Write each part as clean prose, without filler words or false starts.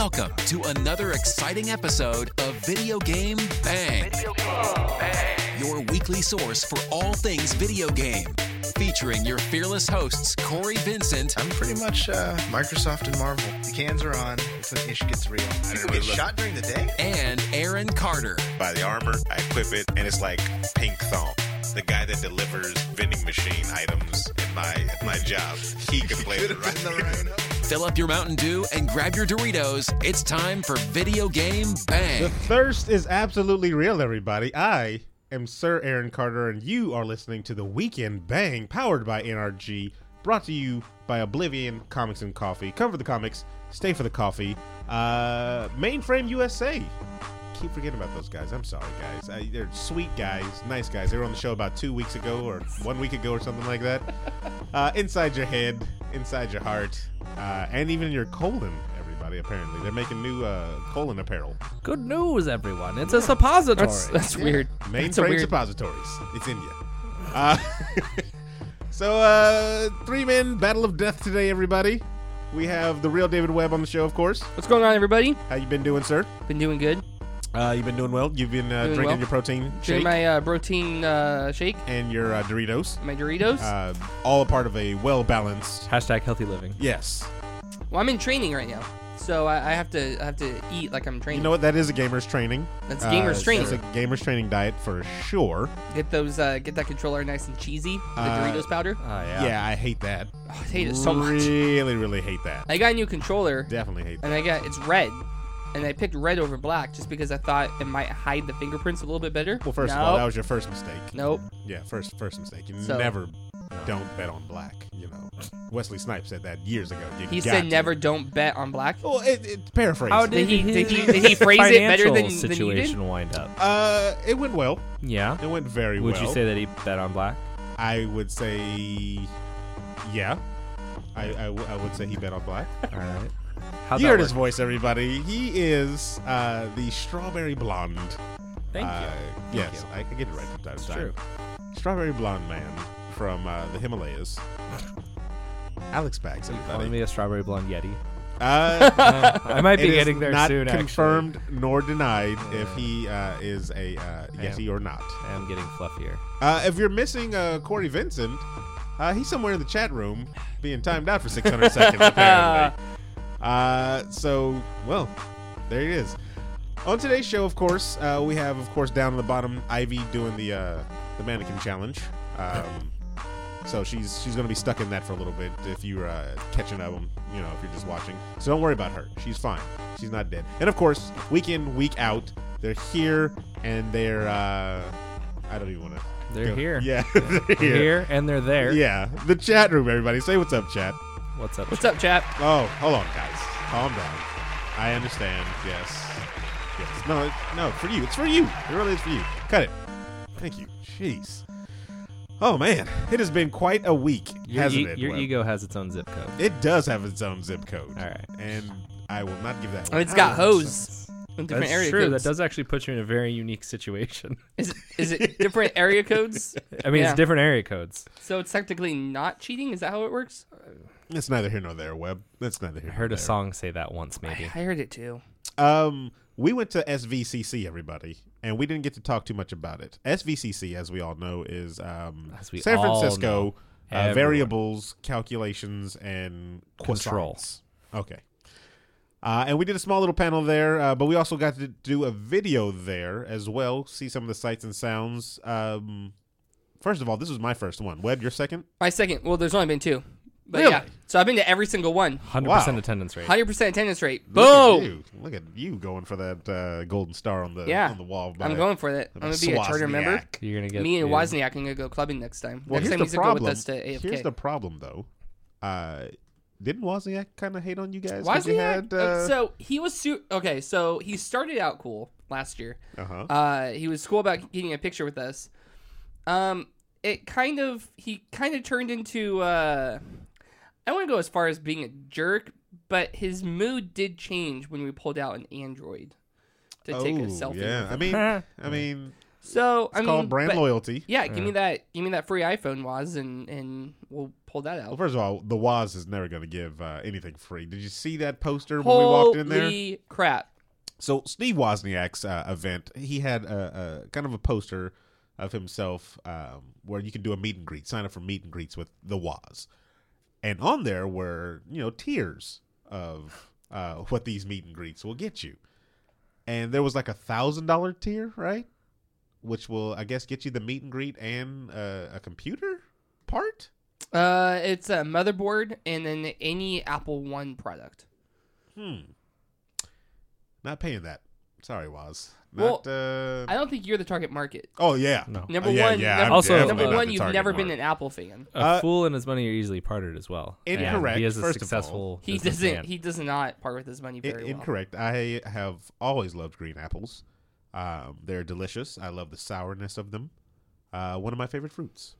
Welcome to another exciting episode of Video Game Bang. Your weekly source for all things video game. Featuring your fearless hosts, Corey Vincent. I'm pretty much Microsoft and Marvel. The cans are on. It's when ish gets real. You can get shot during the day? And Aaron Carter. Buy the armor, I equip it, and it's like pink thong. The guy that delivers vending machine items at my job, he can play it right. Fill up your Mountain Dew and grab your Doritos. It's time for Video Game Bang. The thirst is absolutely real, everybody. I am Sir Aaron Carter, and you are listening to the Weekend Bang, powered by NRG, brought to you by Oblivion Comics and Coffee. Come for the comics, stay for the coffee. Mainframe USA. Keep forgetting about those guys. I'm sorry, guys. They're sweet guys, nice guys. They were on the show about 2 weeks ago or 1 week ago or something like that. Inside your head, inside your heart, and even your colon, everybody, apparently. They're making new colon apparel. Good news, everyone. It's a suppository. That's weird. Mainframe suppositories. It's India. So, 3-man battle of death today, everybody. We have the real David Webb on the show, of course. What's going on, everybody? How you been doing, sir? Been doing good. You've been doing well. You've been drinking well. your protein Doing shake my protein shake, and your Doritos. my Doritos. All a part of a well-balanced. Hashtag healthy living. Yes. Well, I'm in training right now, so I have to eat like I'm training. You know what? That is a gamer's training. That's gamer's training. That's a gamer's training diet for sure. Get that controller nice and cheesy. The Doritos powder. Oh, yeah. Yeah, I hate that. Oh, I hate it so much. Really, really hate that. I got a new controller, Definitely hate that. and it's red, and I picked red over black just because I thought it might hide the fingerprints a little bit better. Well, first of all, that was your first mistake. Nope. Yeah, first mistake. You So- never don't bet on black. You know, Wesley Snipes said that years ago. He said never don't bet on black. Well, it paraphrased. How Did did he phrase it better than you did? situation wind up? It went well. Yeah. It went very well. Would you say that he bet on black? I would say, yeah. I would say he bet on black. All right. How'd You that heard his work? voice, everybody. He is the strawberry blonde. Thank you. Yes, I can get it right from time to time. True. Strawberry blonde man from the Himalayas. Alex Bags, Calling everybody. me a strawberry blonde yeti. I might be getting there not soon, confirmed nor denied if he is a Yeti or not. I am getting fluffier. If you're missing Corey Vincent, he's somewhere in the chat room being timed out for 600 seconds, apparently. So, well, there it is. On today's show, of course, we have, of course, down on the bottom, Ivy doing the mannequin challenge. So she's going to be stuck in that for a little bit if you're catching up, if you're just watching. So don't worry about her. She's fine. She's not dead. And, of course, week in, week out, they're here, and they're, I don't even want to. They're here. Yeah, They're here and they're there. Yeah, the chat room, everybody. Say what's up, chat. What's up? What's up, chap? Oh, hold on, guys. Calm down. I understand. Yes. No, for you. It's for you. It really is for you. Cut it. Thank you. Jeez. Oh, man. It has been quite a week, hasn't it? Your Webb? ego has its own zip code. It does have its own zip code. All right. And I will not give that And one. it's got hose. In different That's area true. codes. That does actually put you in a very unique situation. Is it different area codes? I mean, Yeah. it's different area codes. So it's technically not cheating? Is that how it works? It's neither here nor there, Webb. That's neither here I heard nor a song say that once, maybe. I heard it too. We went to SVCC, everybody, and we didn't get to talk too much about it. SVCC, as we all know, is we San all Francisco know. Everyone. variables, calculations, and Control. croissants. Okay. And we did a small little panel there, but we also got to do a video there as well, see some of the sights and sounds. First of all, this was my first one. Webb, your second? My second. Well, there's only been two. But Really? yeah. So I've been to every single one. 100% Wow. attendance rate. 100% attendance rate. Look at Boom. you. Look at you going for that golden star on the wall. I'm going for that. I'm going to be a charter member. Swazniak. You're gonna get Me and yeah. Wozniak are going to go clubbing next time. Well, Next here's time the he's going to problem. go with us to AFK. Here's the problem, though. Didn't Wozniak kind of hate on you guys? 'Cause you Wozniak? had, So he was okay. So he started out cool last year. uh-huh. He was cool about getting a picture with us. He kind of turned into I don't want to go as far as being a jerk, but his mood did change when we pulled out an Android to take a selfie. Yeah, with him. I mean, So It's called brand loyalty. Yeah, give me that free iPhone, Woz, and we'll pull that out. Well, first of all, the Woz is never going to give anything free. Did you see that poster when we walked in there? Holy crap! So Steve Wozniak's event, he had a kind of a poster of himself where you can do a meet and greet, sign up for meet and greets with the Woz, and on there were tiers of what these meet and greets will get you, and there was like $1,000 tier, right? Which will, I guess, get you the meet and greet and a computer part. It's a motherboard and then any Apple One product. Not paying that. Sorry, Woz. Well, Not. I don't think you're the target market. Oh yeah. No. Number Yeah, one, yeah, number, I'm Also, definitely number not one, the you've target never been market. an Apple fan. A fool and his money are easily parted as well. Incorrect, And he is a first of all. successful. He businessman. He does not part with his money very well. Incorrect. I have always loved green apples. They're delicious. I love the sourness of them. One of my favorite fruits.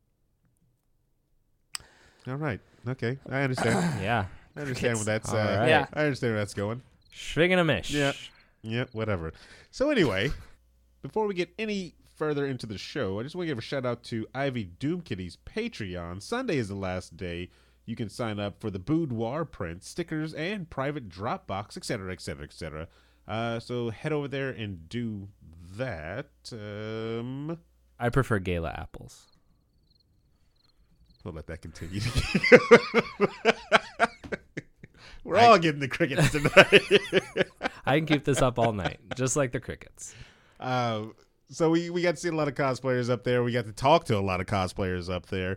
All right. Okay. I understand. Yeah. I understand where that's. All right. Yeah. I understand where that's going. Shrig and a mish. Yeah. Yeah. Whatever. So anyway, before we get any further into the show, I just want to give a shout out to Ivy Doomkitty's Patreon. Sunday is the last day. You can sign up for the boudoir print, stickers, and private Dropbox, etc., etc., etc. So head over there and do that. I prefer Gala apples. We'll let that continue. We're all getting the crickets tonight. I can keep this up all night, just like the crickets. So we got to see a lot of cosplayers up there. We got to talk to a lot of cosplayers up there.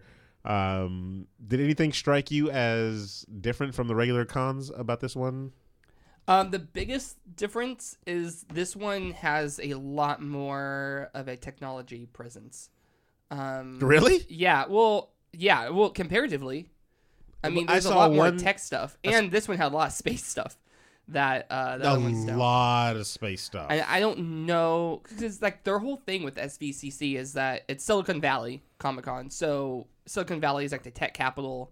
Did anything strike you as different from the regular cons about this one? The biggest difference is this one has a lot more of a technology presence. Really? Yeah. Well, comparatively, I mean, I there's a saw lot more one- tech stuff, and this one had a lot of space stuff that the A other ones don't. lot of space stuff. And I don't know, because like their whole thing with SVCC is that it's Silicon Valley Comic-Con, so Silicon Valley is like the tech capital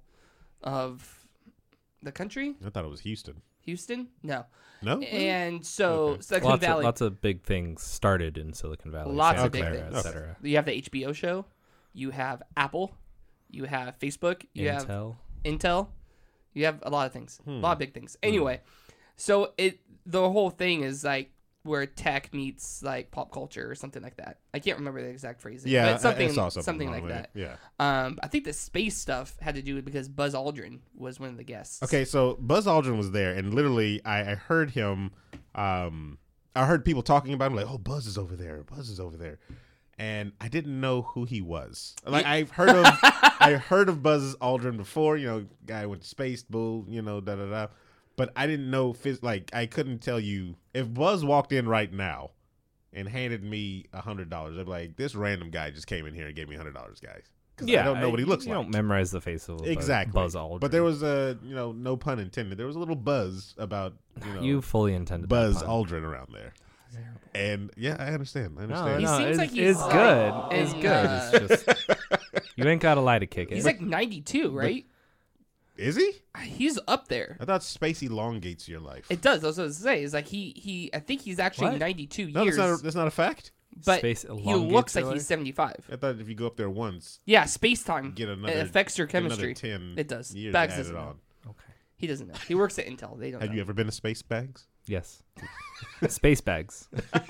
of the country. I thought it was Houston. Houston? No. No? And so Okay. Silicon Valley, Lots of big things started in Silicon Valley. Lots Santa of big Clara, things. et cetera. you have the HBO show, you have Apple, you have Facebook, you have Intel, you have a lot of things, a lot of big things. Anyway, so the whole thing is like where tech meets like pop culture or something like that. I can't remember the exact phrasing. Yeah, but something, I saw something wrong like with that. it. Yeah. I think the space stuff had to do with because Buzz Aldrin was one of the guests. Okay, so Buzz Aldrin was there, and literally, I heard him. I heard people talking about him, like, "Oh, Buzz is over there. Buzz is over there," and I didn't know who he was. Like, I heard of Buzz Aldrin before. Guy went to space, bull. Da da da. But I didn't know. I couldn't tell you if Buzz walked in right now and handed me $100. I'd be like, "This random guy just came in here and gave me $100, guys." Because I don't know what he looks you like. don't memorize the face of Exactly. Buzz Aldrin. But there was no pun intended. There was a little buzz about you fully intended Buzz that pun. Aldrin around there. And yeah, I understand. No, He seems like it's he's, good. like, It's in, good. It's just you ain't got to lie to kick it. He's like 92, right? Is he? He's up there. I thought space elongates your life. It does. That's what I was saying. Is like he. I think he's actually What? 92 No, years. that's not a fact. but Space he elongates looks your like he's life? 75. I thought if you go up there once, Yeah, space time. get another. It affects your another chemistry. 10 It does. Years Bags added doesn't know. on. Okay. He doesn't know. He works at Intel. They don't Have know. you ever been to Space Bags? Yes. Space bags.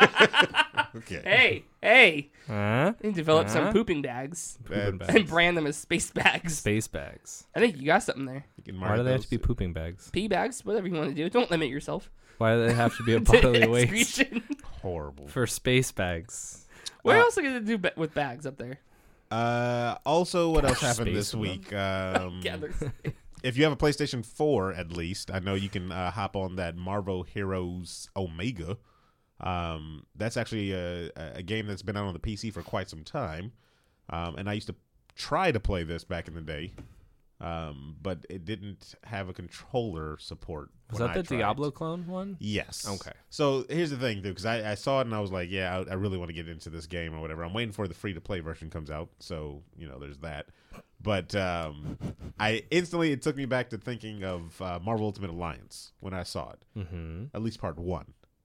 Okay. Hey! Huh? They develop some Huh? pooping bags Pooping Bad. and bags. brand them as space bags. Space bags. I think you got something there. You can Why market do they have those to be too. pooping bags? Pee bags, whatever you want to do. Don't limit yourself. Why do they have to be a To bodily waste excretion. Horrible. for space bags? What else are you going to do with bags up there? Also, what else happened Space this one. week? Yeah, there's- If you have a PlayStation 4, at least, I know you can hop on that Marvel Heroes Omega. That's actually a game that's been out on the PC for quite some time. And I used to try to play this back in the day. But it didn't have a controller support. Was when that I the tried. Diablo clone one? Yes. Okay. So here's the thing, dude, because I saw it and I was like, yeah, I really want to get into this game or whatever. I'm waiting for the free-to-play version comes out, so, there's that. But it took me back to thinking of Marvel Ultimate Alliance when I saw it. Mm-hmm. At least part 1.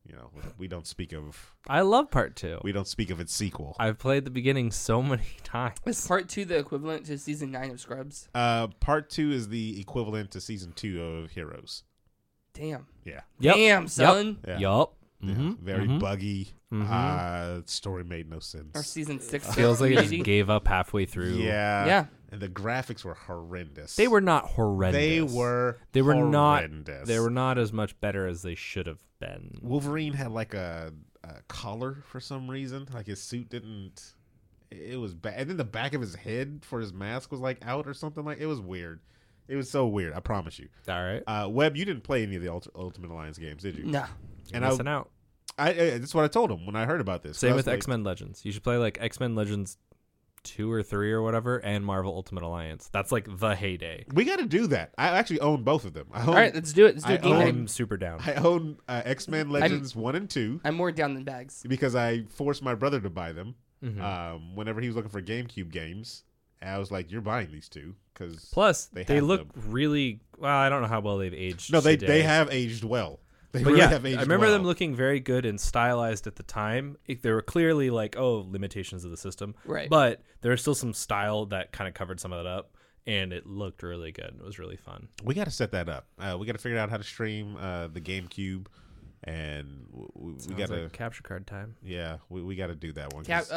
we don't speak of I love part 2. we don't speak of its sequel. I've played the beginning so many times. Is part 2 the equivalent to season 9 of Scrubs? Part 2 is the equivalent to season 2 of Heroes. Damn. Yeah. Yep. Damn, son. Yeah. Yup. Yeah. Mm-hmm. Very buggy. Story made no sense. Or season 6. Feels like it maybe? just gave up halfway through. Yeah. Yeah. And the graphics were horrendous. They were not horrendous. They were not. horrendous. They were not as much better as they should have been. Wolverine had like a collar for some reason. Like his suit didn't. It was bad. And then the back of his head for his mask was like out or something. Like it was weird. It was so weird. I promise you. All right. Webb, you didn't play any of the Ultimate Alliance games, did you? No. You're missing out. That's what I told him when I heard about this. Same I was with like, X-Men Legends. You should play like X-Men Legends 2 or 3 or whatever, and Marvel Ultimate Alliance. That's like the heyday. We got to do that. I actually own both of them. All right, let's do it. Let's do it. Game night. I'm super down. I own X-Men Legends 1 and 2 I'm more down than bags. because I forced my brother to buy them whenever he was looking for GameCube games. And I was like, "You're buying these two because Plus, they they have look them. really well. I don't know how well they've aged. No, they today. have aged well. They But really yeah, have aged I remember well. them looking very good and stylized at the time. There were clearly like, limitations of the system. Right. But there was still some style that kind of covered some of that up, and it looked really good. It was really fun. We got to set that up. We got to figure out how to stream the GameCube, and we got Sounds to like capture card time. yeah, we got to do that one. 'Cause-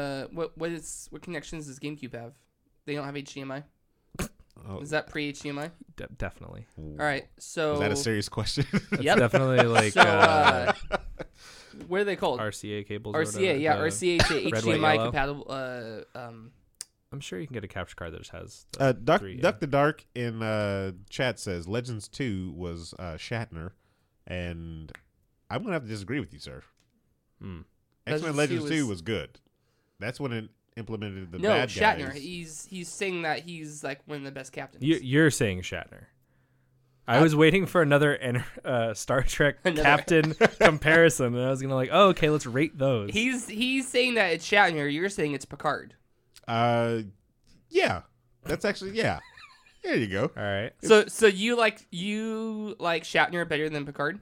What connections does GameCube have? They don't have HDMI. oh, Is that pre-HDMI? Definitely. All right. So is that a serious question? Yep. Definitely like So what are they called? RCA cables. or RCA. whatever, Yeah, the- RCA to red, white, HDMI yellow. compatible. I'm sure you can get a capture card that just has the Duck 3, the Dark in chat says Legends 2 was Shatner, and I'm gonna have to disagree with you, sir. Hmm. X-Men Legends 2 Legends 2 was- was good. That's when it implemented the no, bad Shatner. guys. He's saying that he's like one of the best captains. You're saying Shatner. I was waiting for another Star Trek Another- captain comparison, and I was gonna like, oh, okay, let's rate those. He's saying that it's Shatner. You're saying it's Picard. Yeah, that's actually yeah. There you go. All right. So you like Shatner better than Picard?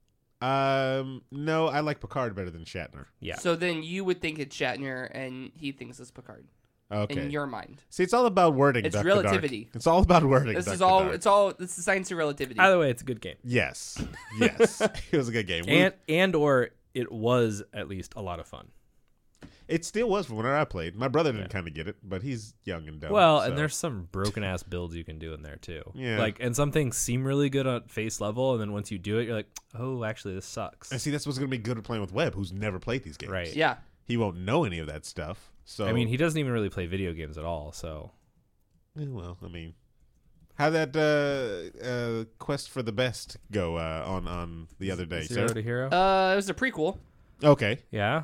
No, I like Picard better than Shatner. Yeah. So then you would think it's Shatner, and he thinks it's Picard. Okay. In your mind, See, it's all about wording. It's Duck the Dark. relativity. It's all about wording. this Duck is the all. Dark. It's all. This is science of relativity. Either way, it's a good game, Yes, yes. It was a good game. and or it was at least a lot of fun. It still was from when I played. My brother didn't kind of get it, but he's young and dumb. Well, so. and there's some broken ass builds you can do in there too. Yeah. Like, and some things seem really good at face level, and then once you do it, you're like, oh, actually, this sucks. And see, that's what's going to be good at playing with Webb, who's never played these games. Right. Yeah. He won't know any of that stuff. So I mean, he doesn't even really play video games at all. So well, I mean, how'd that quest for the best go on the other day, Zero sir? to Hero. It was a prequel. Okay. Yeah.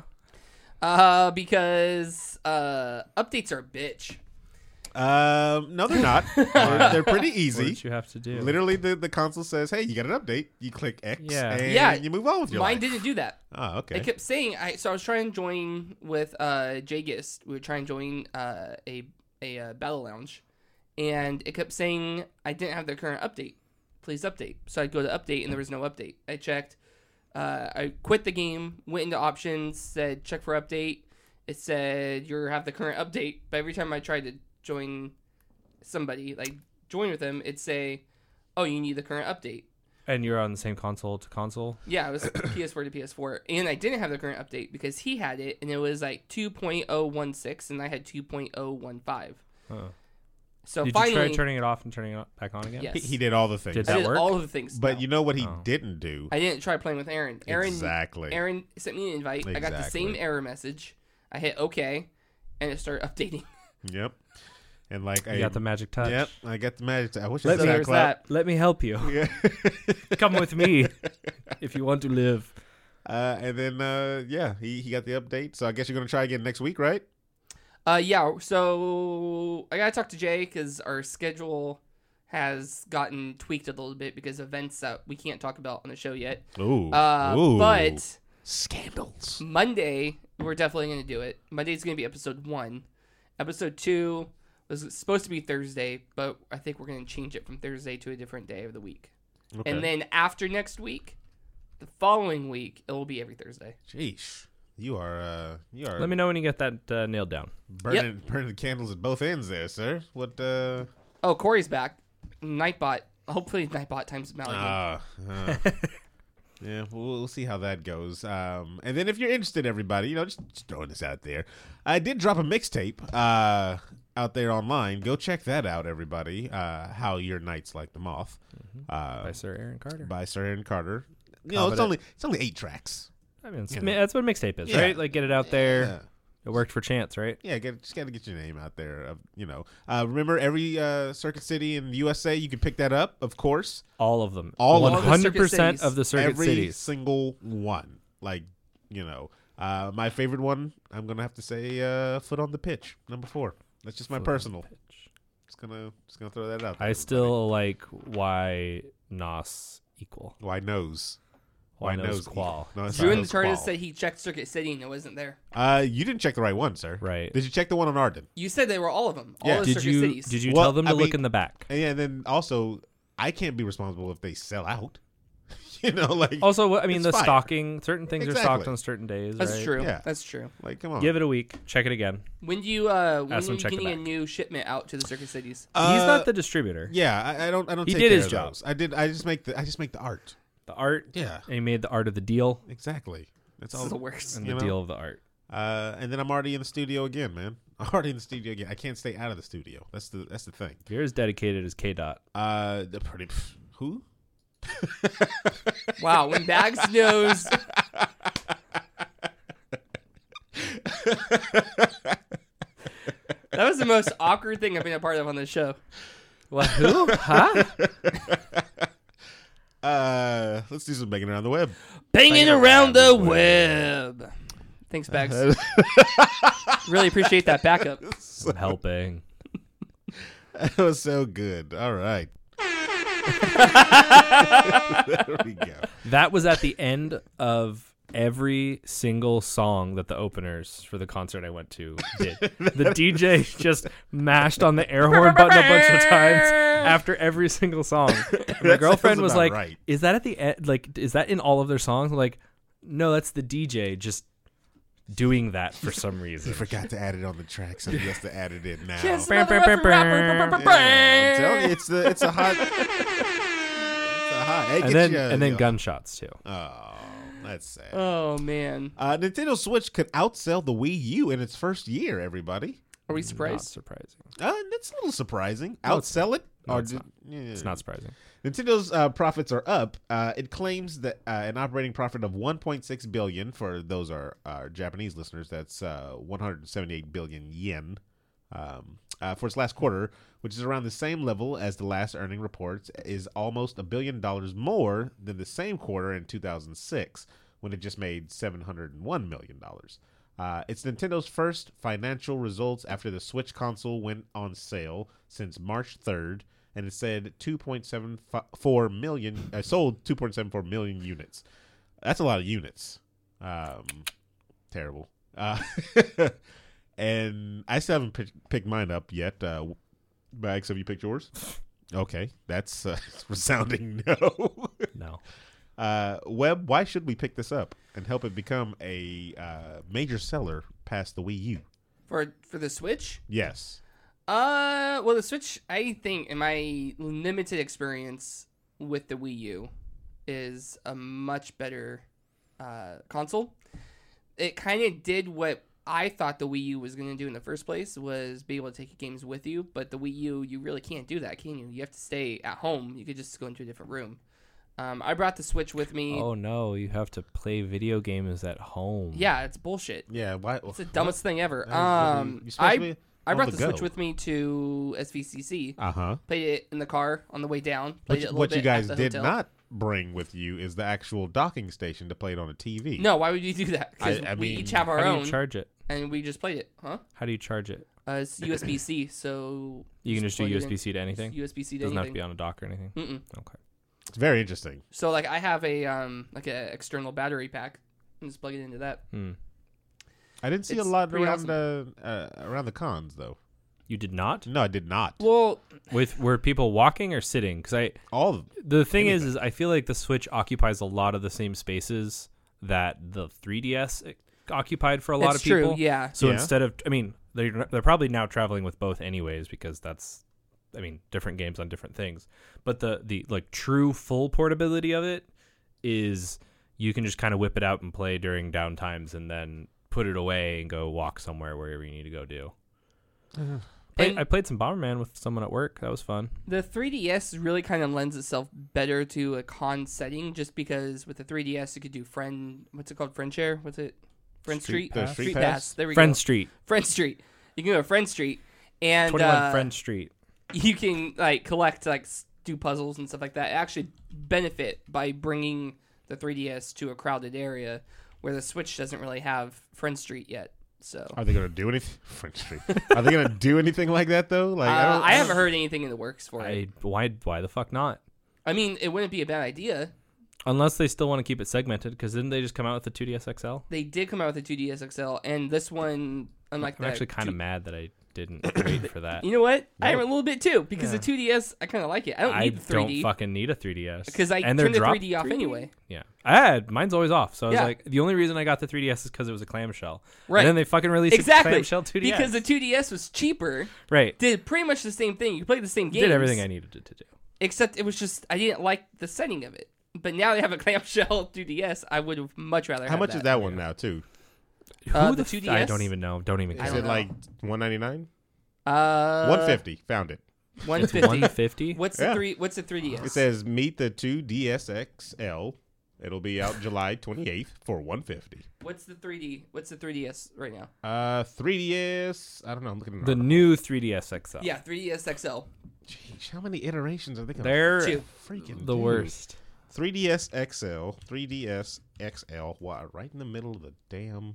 Because updates are a bitch. No, they're not. They're pretty What easy. did you have to do? Literally, the console says, "Hey, you got an update." You click X, Yeah. and Yeah. you move on with your Mine life. didn't do that. Oh, okay. It kept saying so I was trying to join with JGist. We were trying to join a battle lounge, and it kept saying I didn't have the current update. Please update. So I'd go to update, and there was no update. I checked. I quit the game, went into options, said check for update. It said you have the current update, but every time I tried to join somebody, like join with them, it'd say, oh, you need the current update. And you're on the same console to console. Yeah, it was PS4 to PS4, and I didn't have the current update because he had it, and it was like 2.016, and I had 2.015. Huh. So Did finally, you try turning it off and turning it back on again? Yes. He did all the things. Did I that did work? all of the things. But no. you know what he Oh. didn't do? I didn't try playing with Aaron. Exactly. Aaron sent me an invite. I got the same Exactly. error message. I hit OK, and it started updating. Yep. And like You got the magic touch. Yep, I got the magic. I wish Let I me- had there's SoundCloud. that. Let me help you. Yeah. Come with me if you want to live. And then yeah, he got the update. So I guess you're gonna try again next week, right? Yeah. So I gotta talk to Jay because our schedule has gotten tweaked a little bit because of events that we can't talk about on the show yet. Ooh. But scandals. Monday, we're definitely going to do it. Monday's going to be episode 1. Episode 2 was supposed to be Thursday, but I think we're going to change it from Thursday to a different day of the week. Okay. And then after next week, The following week, it will be every Thursday. Sheesh. You are. Let me know when you get that nailed down. burning the candles at both ends there, sir. What? Oh, Corey's back. Nightbot. Hopefully, Nightbot times him out again. Yeah, we'll see how that goes. And then if you're interested, everybody, just throwing this out there. I did drop a mixtape out there online. Go check that out, everybody. How Your Nights Like the Moth. By Sir Aaron Carter. It's only 8 tracks. I mean, that's what a mixtape is, right? Like, get it out there. Yeah. It worked for Chance, right? Yeah, just got to get your name out there. Remember every Circuit City in the USA, you can pick that up, of course. All of them. All 100% of the circuit every cities. Single one. Like, my favorite one, I'm going to have to say Foot on the Pitch, number 4. That's just my personal. Just gonna throw that out there. I still like Why Nos Equal. Why Nose? Why Nose Qual. Drew in the TARDIS said he checked Circuit City and it wasn't there. You didn't check the right one, sir. Right. Did you check the one on Arden? You said they were all of them. Yeah. All the Circuit Cities. Did you tell them to look in the back? And then also, I can't be responsible if they sell out. Also, I mean, the fire. stocking, certain things are stocked Exactly. on certain days, That's right? true. Yeah. That's true. Like, come on. Give it a week. Check it again. When do you when are them you check the getting a back. new shipment out to the Circuit Cities? He's not the distributor. Yeah, I don't. He take did care his of job. those. I just make the art. The art. Yeah. And he made the art of the deal Exactly. That's This all. is the worst. and the deal of the art. And then I'm already in the studio again, man. I'm already in the studio again. I can't stay out of the studio. That's the thing. You're as dedicated as K-Dot. Who? Wow, when Bags knows. That was the most awkward thing I've been a part of on this show. What? Who? Huh? Let's do some banging around the web. Banging around the web. Thanks, Bags. Really appreciate that backup. I'm helping. That was so good. All right. There we go. That was at the end of every single song that the openers for the concert I went to did. The DJ just mashed on the air horn button a bunch of times after every single song. And my girlfriend was like, right. "Is that at the end? Like, is that in all of their songs?" I'm like, no, that's the DJ just doing that for some reason. He forgot to add it on the track, so he has to add it in now. Yes, Bam, another bam, bam, rapper, bam. I'm telling you, it's a hot. Hey, and then gunshots too. Oh, that's sad. Oh, man. Nintendo Switch could outsell the Wii U in its first year. Everybody, Are we Not surprised? surprising. that's a little surprising. No, it's Outsell it? No, Or it's not. It's not surprising. Nintendo profits are up. It claims that an operating profit of 1.6 billion for those are our Japanese listeners. That's 178 billion yen for its last quarter, which is around the same level as the last earning reports. Is almost $1 billion more than the same quarter in 2006 when it just made $701 million. It's Nintendo's first financial results after the Switch console went on sale since March 3rd. And it said 2.74 million sold 2.74 million units. That's a lot of units. Terrible. And I still haven't picked mine up yet. Bags, have you picked yours? Okay, that's resounding no. No. Webb, why should we pick this up and help it become a major seller past the Wii U? For the Switch? Yes. Well, the Switch, I think, in my limited experience with the Wii U, is a much better console. It kind of did what I thought the Wii U was going to do in the first place, was be able to take games with you. But the Wii U, you really can't do that, can you? You have to stay at home. You could just go into a different room. I brought the Switch with me. Oh no, you have to play video games at home. Yeah, it's bullshit. Yeah. Why? It's the dumbest thing ever. You're supposed to be I on brought the go. Switch with me to SVCC. Uh-huh. Played it in the car on the way down. Played it a little What bit you guys at the did hotel. not bring with you is the actual docking station to play it on a TV. No, why would you do that? Because I we mean, each have our How do own, you charge it? and we just played it. Huh? How do you charge it? It's USB-C, so You can just do plug it in. USB-C to anything? USB-C to Doesn't have anything. to be on a dock or anything? Mm-mm. Okay. It's very interesting. So like I have a external battery pack, and just plug it into that. Hmm. I didn't see a It's lot pretty around the cons though. You did not? No, I did not. Well, Were people walking or sitting? Because the thing is I feel like the Switch occupies a lot of the same spaces that the 3DS occupied for a lot of people. True, yeah. So instead of, I mean, they're probably now traveling with both anyways, because that's, I mean, different games on different things. But the like true full portability of it is you can just kind of whip it out and play during downtimes and then put it away and go walk somewhere wherever you need to go do. I played some Bomberman with someone at work. That was fun. The 3DS really kind of lends itself better to a con setting, just because with the 3DS you could do what's it called? Friend share? What's it? Friend Street? Street Pass? There we Friend go. Street. Friend Street. You can go to Friend Street and 21 Friend Street. You can like collect, like do puzzles and stuff like that. Actually benefit by bringing the 3DS to a crowded area where the Switch doesn't really have Friend Street yet. So are they going to do anything? Friend Street. Are they going to do anything like that though? Like I haven't heard anything in the works for it. Why the fuck not? I mean, it wouldn't be a bad idea. Unless they still want to keep it segmented, because didn't they just come out with the 2DS XL? They did come out with the 2DS XL, and this one, unlike I'm actually kind of mad that I didn't wait for that. You know what? I am a little bit too, because the 2DS, I kind of like it. I don't need the 3D. I don't fucking need a 3DS. Because I turned the 3D off anyway. Yeah. Mine's always off. So I was like, the only reason I got the 3DS is because it was a clamshell. Right. And then they fucking released a clamshell 2DS. Because the 2DS was cheaper. Right. Did pretty much the same thing. You played the same games. Did everything I needed it to do. Except it was just, I didn't like the setting of it. But now they have a clamshell 2DS. I would have much rather. How much is that one now too? The 2DS. I don't even know. Don't even. Is it like $199? 150. Found it. 150. 150. What's the What's the 3DS? It says meet the 2DS XL. It'll be out July 28th for 150. What's the 3D? What's the 3DS right now? 3DS. I don't know. I'm looking at the new 3DS XL. Yeah, 3DS XL. Jeez, how many iterations are they going to They're freaking the worst. 3DS XL, 3DS XL. Wow, right in the middle of the damn.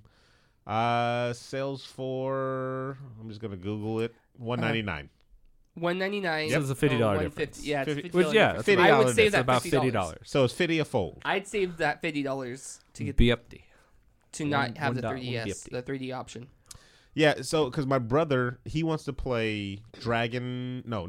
Sells for. I'm just gonna Google it. $199. $199. This is a $50 difference. Yeah, it's $50. Which, yeah, difference. $50 I would save that about $50. So it's 50 a fold. I'd save that $50 to get BFD. to not have the $1 3DS, the 3D option. Yeah, so because my brother, he wants to play Dragon. No.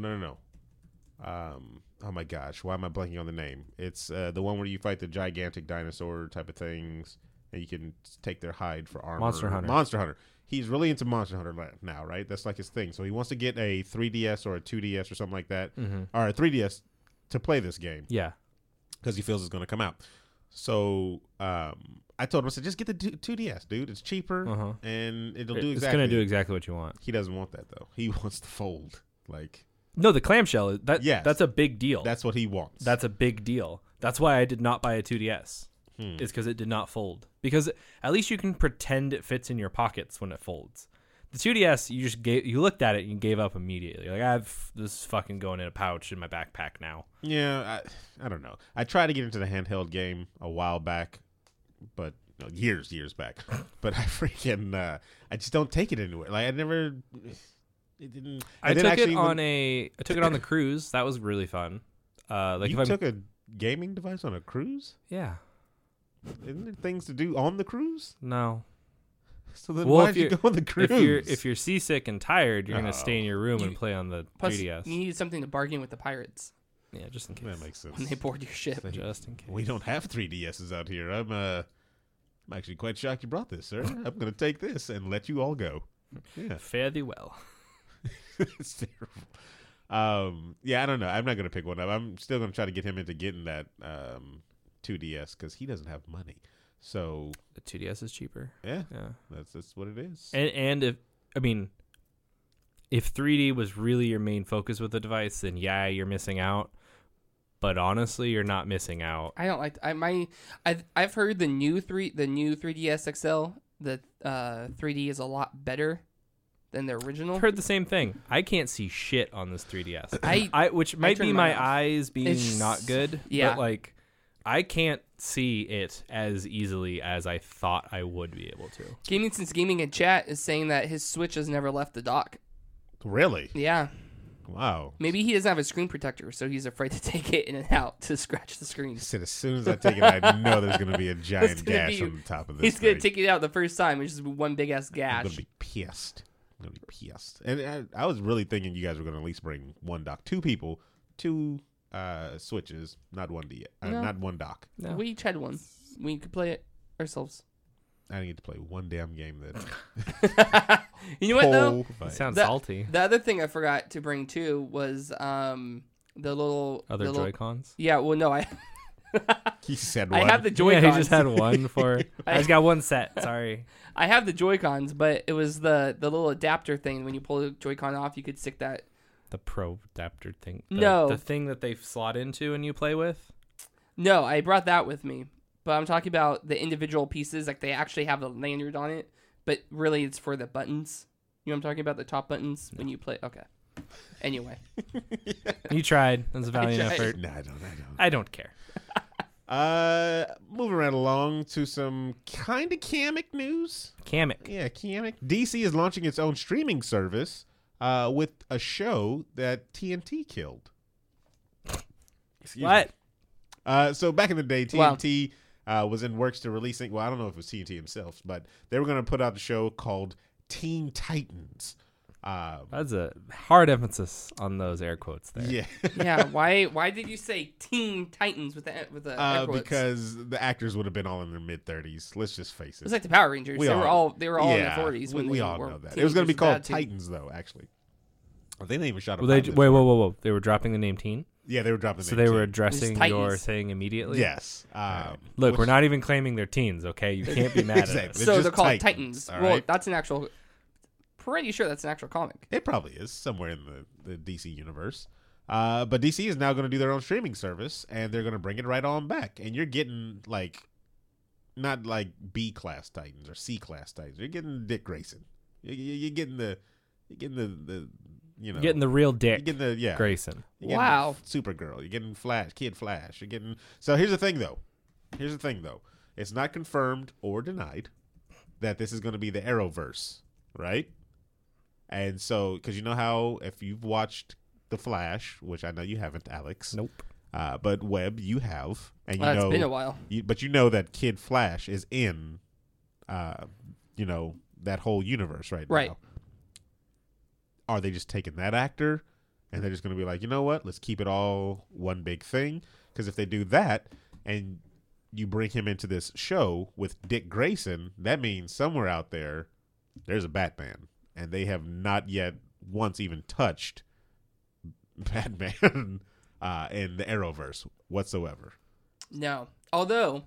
Oh my gosh, why am I blanking on the name? It's the one where you fight the gigantic dinosaur type of things, and you can take their hide for armor. Monster Hunter. He's really into Monster Hunter now, right? That's like his thing. So he wants to get a 3DS or a 2DS or something like that, or a 3DS to play this game. Yeah, because he feels it's going to come out. So I told him, I said, just get the 2DS, dude. It's cheaper, and it'll do exactly. It's going to do exactly what you want. He doesn't want that though. He wants the fold, like. No, the clamshell. That's a big deal. That's what he wants. That's a big deal. That's why I did not buy a 2DS. It's because it did not fold. Because at least you can pretend it fits in your pockets when it folds. The 2DS, you looked at it and you gave up immediately. Like, this is fucking going in a pouch in my backpack now. Yeah, I don't know. I tried to get into the handheld game a while back, but years back. But I freaking I just don't take it anywhere. Like I never. It didn't. I took it on the cruise. That was really fun. You took a gaming device on a cruise? Yeah. Isn't there things to do on the cruise? No. So then why did you go on the cruise? If you're seasick and tired, you're gonna stay in your room and play on the 3DS. You needed something to bargain with the pirates. Yeah, just in case. That makes sense. When they board your ship. Just in case. We don't have 3DSs out here. I'm actually quite shocked you brought this, sir. I'm gonna take this and let you all go. Yeah. Fare thee well. It's terrible. Yeah, I don't know. I'm not gonna pick one up. I'm still gonna try to get him into getting that 2DS because he doesn't have money. So the 2DS is cheaper. Yeah. That's what it is. And if 3D was really your main focus with the device, then yeah, you're missing out. But honestly, you're not missing out. I don't like. I've heard the new 3DS XL. The 3D is a lot better than the original. I've heard the same thing. I can't see shit on this 3DS. Which might be my eyes being not good. Yeah. But like, I can't see it as easily as I thought I would be able to. Gaming Since Gaming in chat is saying that his Switch has never left the dock. Really? Yeah. Wow. Maybe he doesn't have a screen protector, so he's afraid to take it in and out to scratch the screen. He said as soon as I take it, I know there's going to be a giant gash on the top of this. He's going to take it out the first time. It's just one big ass gash. I'm going to be pissed. I'm gonna be pissed. And I was really thinking you guys were gonna at least bring one dock, 2 people, 2 Switches, not one not one dock. No. We each had one. We could play it ourselves. I didn't get to play one damn game that. You know what though? Sounds salty. The other thing I forgot to bring too was the little Joy-Cons. Yeah, well, no, He said one. I have the Joy-Cons. Yeah, he just had one for. I just got one set. Sorry. I have the Joy-Cons, but it was the little adapter thing. When you pull the Joy-Con off, you could stick that. The Pro adapter thing. The thing that they slot into and you play with. No, I brought that with me. But I'm talking about the individual pieces. Like, they actually have the lanyard on it. But really, it's for the buttons. You know what I'm talking about? The top buttons when you play. Okay. Anyway. You tried. That's a valiant effort. No, I don't care. Moving right along to some kind of Kamek news. Kamek. Yeah, Kamek. DC is launching its own streaming service with a show that TNT killed. Excuse what? Me. So back in the day, TNT was in works to releasing. Well, I don't know if it was TNT themselves, but they were going to put out a show called Teen Titans. That's a hard emphasis on those air quotes there. Yeah. Yeah. Why did you say Teen Titans with the air quotes? Because the actors would have been all in their mid-30s. Let's just face it. It was like the Power Rangers. They were all in their 40s. We all know that. It was going to be called Titans, though. Actually, I think they even shot. Whoa! They were dropping the name Teen. Yeah, they were dropping. So they were addressing your thing immediately. Yes. Look, we're not even claiming they're teens. Okay, you can't be mad at us. So they're called Titans. Well, right? That's an actual. Pretty sure that's an actual comic. It probably is somewhere in the DC universe. But DC is now going to do their own streaming service, and they're going to bring it right on back. And you're getting not like B class Titans or C class Titans. You're getting Dick Grayson. You're getting the You're getting the real Dick. You're getting the Grayson. Wow. Supergirl. You're getting Kid Flash. You're getting. So here's the thing though. It's not confirmed or denied that this is going to be the Arrowverse, right? And so, because you know how if you've watched The Flash, which I know you haven't, Alex. Nope. But Webb, you have, and you know it's been a while. But you know that Kid Flash is in, that whole universe right now. Are they just taking that actor, and they're just going to be like, you know what? Let's keep it all one big thing. Because if they do that, and you bring him into this show with Dick Grayson, that means somewhere out there's a Batman. And they have not yet once even touched Batman in the Arrowverse whatsoever. No. Although,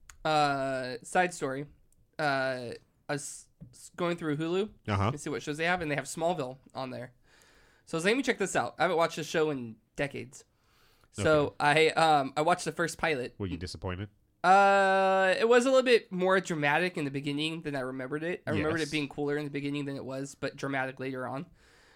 side story, I was going through Hulu to see what shows they have, and they have Smallville on there. So I was like, let me check this out. I haven't watched this show in decades. So I watched the first pilot. Were you disappointed? It was a little bit more dramatic in the beginning than I remembered it. I remembered it being cooler in the beginning than it was, but dramatic later on.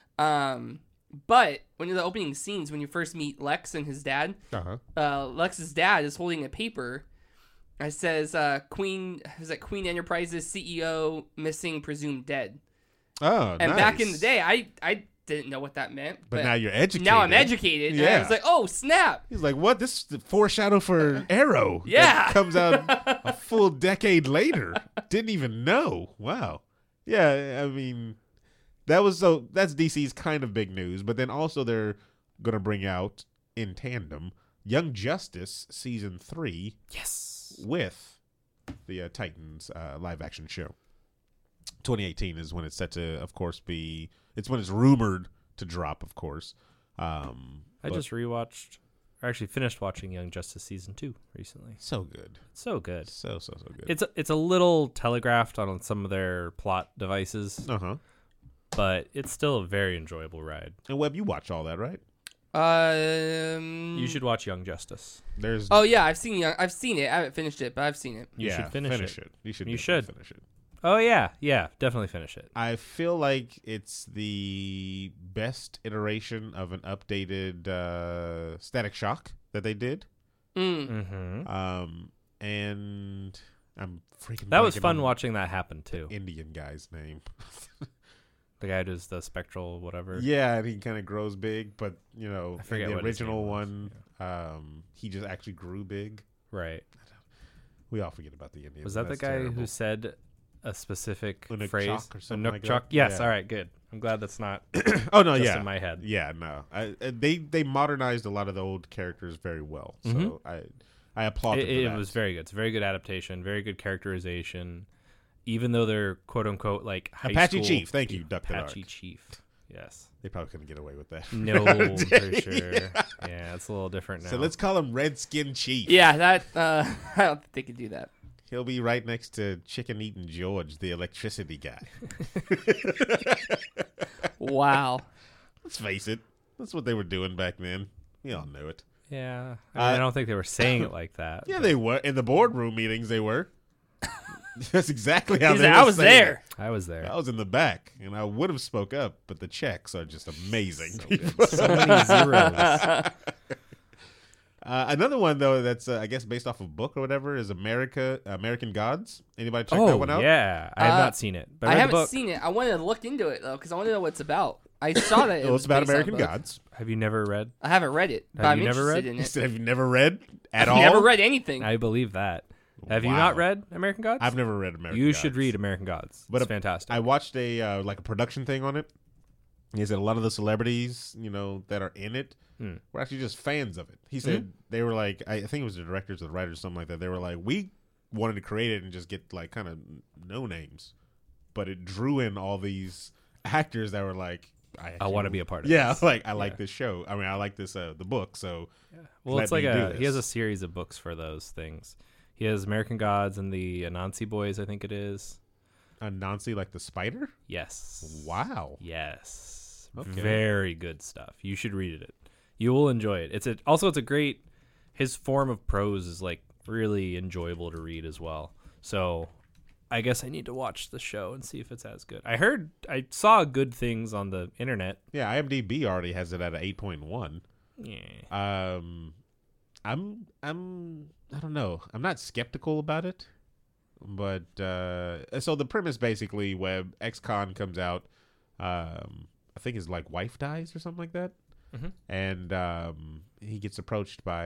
But one of the opening scenes when you first meet Lex and his dad, Lex's dad is holding a paper. It says Queen Enterprises CEO missing, presumed dead. Oh, and back in the day, I didn't know what that meant. But now you're educated. Now I'm educated. Yeah. And I was like, oh, snap. He's like, what? This is the foreshadow for Arrow. Yeah. That comes out a full decade later. Didn't even know. Wow. Yeah, I mean, that's DC's kind of big news. But then also they're going to bring out, in tandem, Young Justice Season 3. Yes. With the Titans live action show. 2018 is when it's set to, of course, it's when it's rumored to drop, of course. I just actually finished watching Young Justice Season 2 recently. So good. So good. So good. It's a little telegraphed on some of their plot devices. But it's still a very enjoyable ride. And Webb, you watch all that, right? You should watch Young Justice. I've seen it. I haven't finished it, but I've seen it. You should finish it. You should finish it. Oh yeah, definitely finish it. I feel like it's the best iteration of an updated Static Shock that they did. Mm-hmm. And I'm freaking. That was fun watching that happen too. Indian guy's name. The guy does the spectral whatever. Yeah, and he kind of grows big, but I forget the what original one, he just actually grew big. Right. We all forget about the Indians. Was that the guy who said a specific A nook phrase? chalk or A something nook like chalk? that? Yes. Yeah. All right. Good. I'm glad that's not Oh no, just yeah, in my head. yeah, no. They modernized a lot of the old characters very well. So I applaud them for It that. was very good. It's a very good adaptation. Very good characterization. Even though they're quote unquote like high Apache school Chief. Thank you, Duck the Apache Dark. Chief. Yes. They probably couldn't get away with that. No, for sure. Yeah, it's a little different now. So let's call him Redskin Chief. Yeah, that I don't think they could do that. He'll be right next to Chicken Eating George, the electricity guy. Wow. Let's face it. That's what they were doing back then. We all knew it. Yeah. I don't think they were saying it like that. Yeah, but they were. In the boardroom meetings, they were. That's exactly how He's they like, were I was saying there. I was there. it. I was in the back, and I would have spoke up, but the checks are just amazing. So many zeros. Another one, though, that's, I guess, based off of a book or whatever, is American Gods. Anybody check that one out? Yeah. I have not seen it. But I read the haven't book. seen it. I wanted to look into it though because I want to know what it's about. I saw that it Well, was it's about based on a American book. Gods. Have you never read? I haven't read it, but Have I'm you never interested read? in You it. said, have you never read at I've all? never read anything. I believe that. Have you Wow. not read American Gods? I've never read American You Gods. should read American Gods. But It's fantastic. I watched a like a production thing on it. He said a lot of the celebrities, that are in it were actually just fans of it. He said they were like, I think it was the directors or the writers, something like that. They were like, we wanted to create it and just get like kind of no names, but it drew in all these actors that were like, I want to be a part of yeah, this. like I like this show. I mean, I like this the book. So Well, let it's like me do he has a this. series of books for those things. He has American Gods and the Anansi Boys, I think it is. Anansi, like the spider. Yes. Wow. Yes. Okay. Very good stuff. You should read it. You will enjoy it. It's a great. His form of prose is like really enjoyable to read as well. So, I guess I need to watch the show and see if it's as good. I saw good things on the internet. Yeah, IMDb already has it at an 8.1. Yeah. I don't know. I'm not skeptical about it, but so the premise basically, when ex-con comes out, I think his like wife dies or something like that, and he gets approached by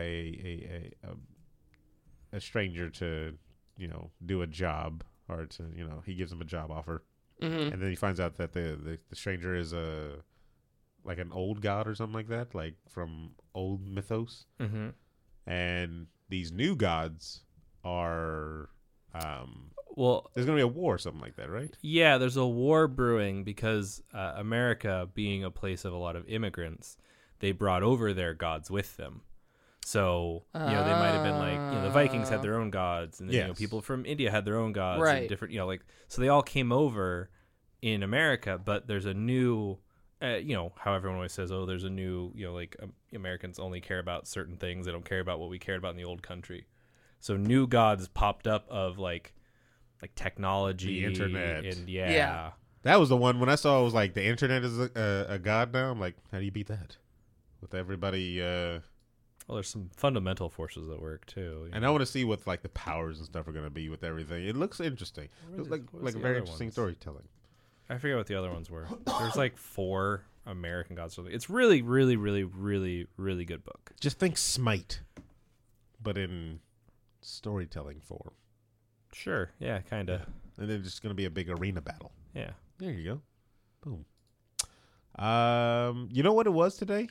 a stranger to do a job, or to he gives him a job offer, and then he finds out that the stranger is like an old god or something like that, like from old mythos. Mm-hmm. And these new gods are Well, there's gonna be a war or something like that, right? yeah, there's a war brewing because America, being a place of a lot of immigrants, they brought over their gods with them. So they might have been like the Vikings had their own gods, and then, Yes. people from India had their own gods, Right. and different so they all came over in America. But there's a new how everyone always says, oh, there's a new Americans only care about certain things, they don't care about what we cared about in the old country. So new gods popped up of like technology, The internet. and Yeah. That was the one when I saw it was like the internet is a god now. I'm like, how do you beat that? With everybody, Well, there's some fundamental forces at work too. and I want to see what like the powers and stuff are gonna be with everything. It looks interesting. It looks what like the a very other interesting ones? storytelling. I forget what the other ones were. There's like 4 American gods. It's really, really, really, really, really good book. Just think Smite, but in storytelling form, Sure. Yeah, kind of. and then just gonna be a big arena battle. Yeah. There you go. Boom. You know what it was today?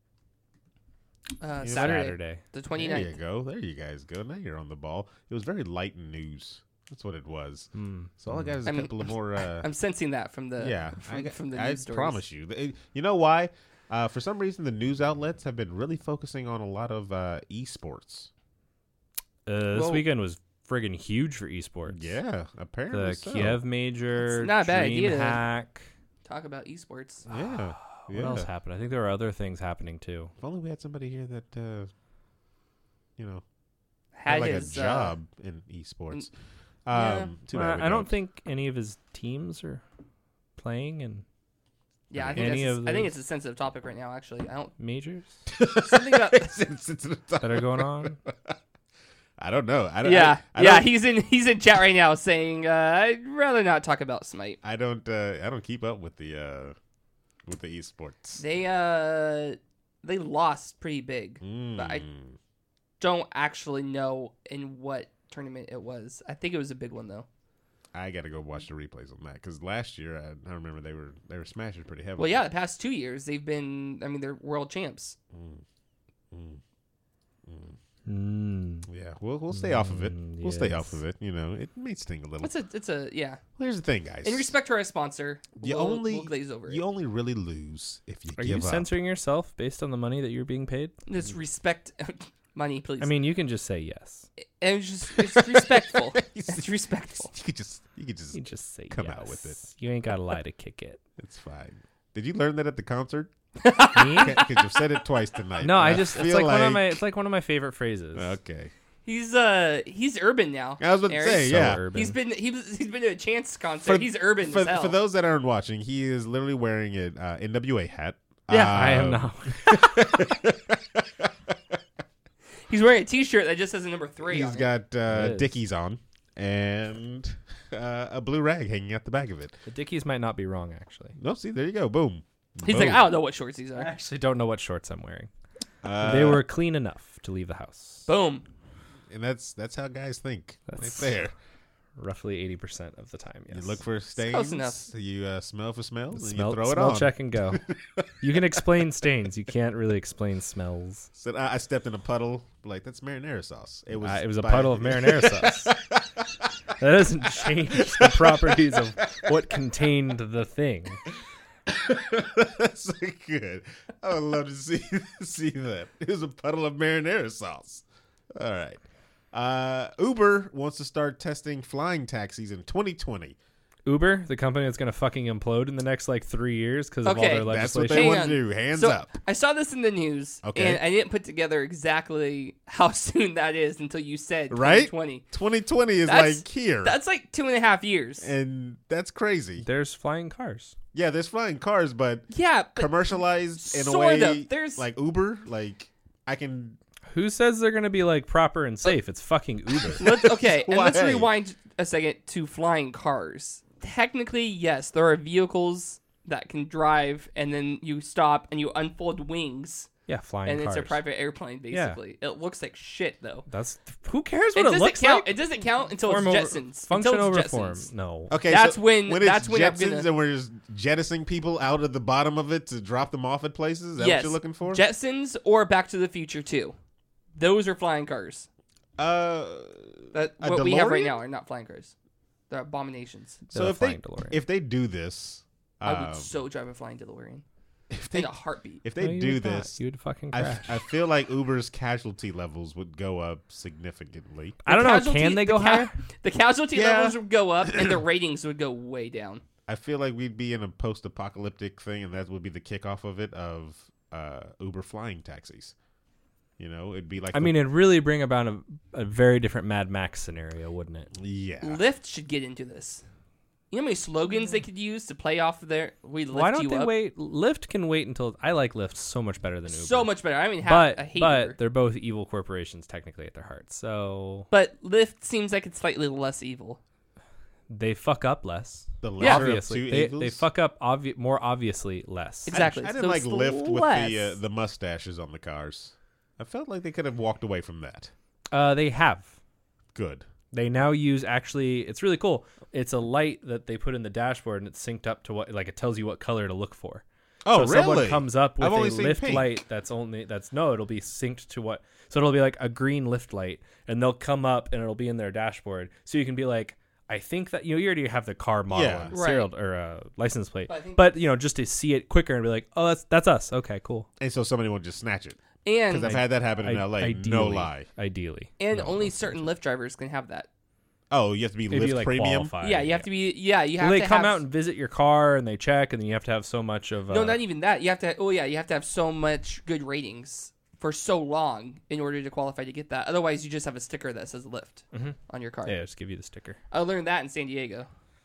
Saturday, the 29th. There you go. There you guys go. Now you're on the ball. It was very light in news. That's what it was. So all I got is a couple of more. I'm sensing that from the from the I news stories. promise you. You know why? For some reason, the news outlets have been really focusing on a lot of esports. This Well- weekend was friggin' huge for esports. Yeah, apparently The so. Kiev Major, It's not a bad idea to- DreamHack. Talk about esports. Yeah. What else happened? I think there were other things happening too. If only we had somebody here that had Had like his a job in esports. yeah. Too bad we I don't think any of his teams are playing in yeah, I any think of I think those- it's a sensitive topic right now. Actually, I don't majors something about. that are going on. I don't know. I Yeah, he's in chat right now saying I'd rather not talk about Smite. I don't keep up with the esports. They lost pretty big, but I don't actually know in what tournament it was. I think it was a big one though. I got to go watch the replays on that because last year I remember they were smashing pretty heavily. Well, yeah, the past 2 years they've been. I mean, they're world champs. Yeah, we'll stay off of it. We'll stay off of it. You know, it may sting a little. It's a yeah. Well, here's the thing, guys. In respect to our sponsor, we'll glaze over it. You only really lose if you Are give you up. censoring yourself based on the money that you're being paid? Just respect money, please. I mean, you can just say yes. It's respectful. It's respectful. You could just say come yes. out with it. You ain't got to lie to kick it. It's fine. Did you learn that at the concert? Me? Because you've said it twice tonight. No, it's like one of my favorite phrases. Okay. He's urban now. I was about to Eric. say, So yeah. urban. He's been to a Chance concert. He's urban as hell. For those that aren't watching, he is literally wearing an NWA hat. Yeah, I am now. He's wearing a T-shirt that just says a number 3 He's on it. got Dickies on and a blue rag hanging out the back of it. The Dickies might not be wrong, actually. No, see, there you go. Boom. He's Boom. like, I don't know what shorts these I are. actually don't know what shorts I'm wearing. They were clean enough to leave the house. Boom. And that's how guys think. That's right there. Roughly 80% of the time, yes. You look for stains. close enough. You smell for smells. And Smell, you throw it smell on. check and go. You can explain stains. You can't really explain smells. So I stepped in a puddle. Like, that's marinara sauce. It was A puddle of marinara sauce. That doesn't change the properties of what contained the thing. That's good. I would love to see that. It was a puddle of marinara sauce. All right. Uber wants to start testing flying taxis in 2020. Uber, the company that's going to fucking implode in the next 3 years because of all Okay. their That's what legislation. they Hang want on. to do. Hands So up. I saw this in the news, Okay. and I didn't put together exactly how soon that is until you said Right? 2020. 2020 is That's- like here. That's like 2.5 years. And that's crazy. There's flying cars. Yeah, there's flying cars, but Yeah, but commercialized in a sort way of. There's- like Uber. Like, I can... Who says they're going to be proper and safe? It's fucking Uber. let's Why? rewind a second to flying cars. Technically, yes, there are vehicles that can drive, and then you stop and you unfold wings, Yeah, flying and cars. it's a private airplane. Basically, it looks like shit though. That's who cares It what it doesn't looks count. like. It doesn't count until Form it's over- Jetsons. Function until over it's form. Jetsons. No. Okay, That's so when- it's that's when I'm Jetsons gonna- and we're just jettisoning people out of the bottom of it to drop them off at places. Is that Yes, what you're looking for? Jetsons or Back to the Future 2. Those are flying cars. That A what we have right DeLorean? now are not flying cars. They're abominations. So They're if they flying DeLorean. if they do this, I would so drive a flying DeLorean if they in a heartbeat. if No, they you do would not. this, you would fucking I, crash. I feel like Uber's casualty levels would go up significantly. I don't know. Casualty- Can they go the ca- higher? The casualty Yeah. levels would go up, and the ratings would go way down. I feel like we'd be in a post-apocalyptic thing, and that would be the kickoff of it of Uber flying taxis. You know, it'd be like I mean, it'd really bring about a very different Mad Max scenario, wouldn't it? yeah. Lyft should get into this. You know how many slogans they could use to play off of their "We lift Why don't you they up"? wait? Lyft can wait until I like Lyft so much better than Uber. So much better. I mean, I hate Uber. but they're both evil corporations technically at their heart. So But Lyft seems like it's slightly less evil. they fuck up less. The Yeah. lesser of Obviously, two they evils? fuck up more obviously less. Exactly. I didn't So like it's Lyft with less. the mustaches on the cars. I felt like they could have walked away from that. They have. Good. They now use it's really cool. It's a light that they put in the dashboard and it's synced up to it tells you what color to look for. Oh, so really? someone comes up with I've only a seen lift pink. light it'll be synced to what, so it'll be like a green lift light and they'll come up and it'll be in their dashboard. So you can be like, I think that, you already have the car model Yeah. and Right. serial or license plate, But I think but just to see it quicker and be like, oh, that's us. Okay, cool. And so somebody won't just snatch it. Because And I've had that happen in LA. No lie. Ideally. only certain Lyft drivers can have that. Oh, you have to be If Lyft you premium? qualify. Yeah, you have to be. Yeah, you have Well, to they come have, out and visit your car and they check, and then you have to have so much of. No, not even that. You have to. Oh yeah, you have to have so much good ratings for so long in order to qualify to get that. Otherwise, you just have a sticker that says Lyft on your car. Yeah, just give you the sticker. I learned that in San Diego.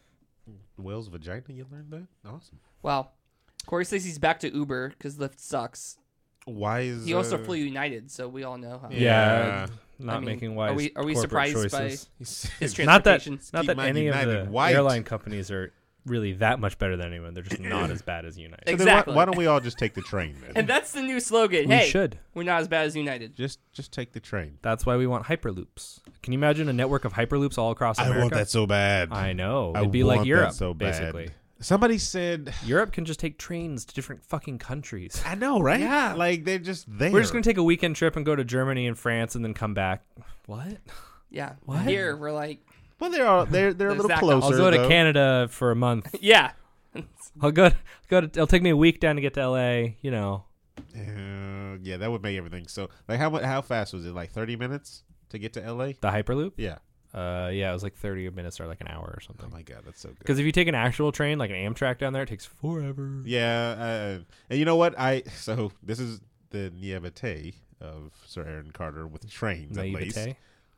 Whale's vagina, you learned that? Awesome. Wow. Corey says he's back to Uber because Lyft sucks. Why is... He also flew United, so we all know how. Yeah, not I mean, making wise. are we corporate surprised by choices. his Not that transportation? not Keep that mine any United of the white. airline companies are really that much better than anyone. They're just not as bad as United. So then Exactly. why don't we all just take the train then? And that's the new slogan. We Hey, should. we're not as bad as United. Just take the train. That's why we want hyperloops. Can you imagine a network of hyperloops all across America? I want that so bad. I know. I It'd be like want Europe, that so bad. basically. Somebody said, Europe can just take trains to different fucking countries. I know, right? Yeah. Like they're just there. We're just going to take a weekend trip and go to Germany and France and then come back. What? Yeah. What? Here, we're like, Well, they're a little that closer. I'll go to though. Canada for a month. yeah. I'll go to, it'll take me a week down to get to LA, you know. Yeah, that would make everything so. Like, how fast was it? Like 30 minutes to get to LA? The Hyperloop? Yeah. Yeah, it was like 30 minutes or like an hour or something. Oh my god, that's so good. Because if you take an actual train, like an Amtrak down there, it takes forever. Yeah, and you know what? So this is the naivete of Sir Aaron Carter with trains, at least. Naivete?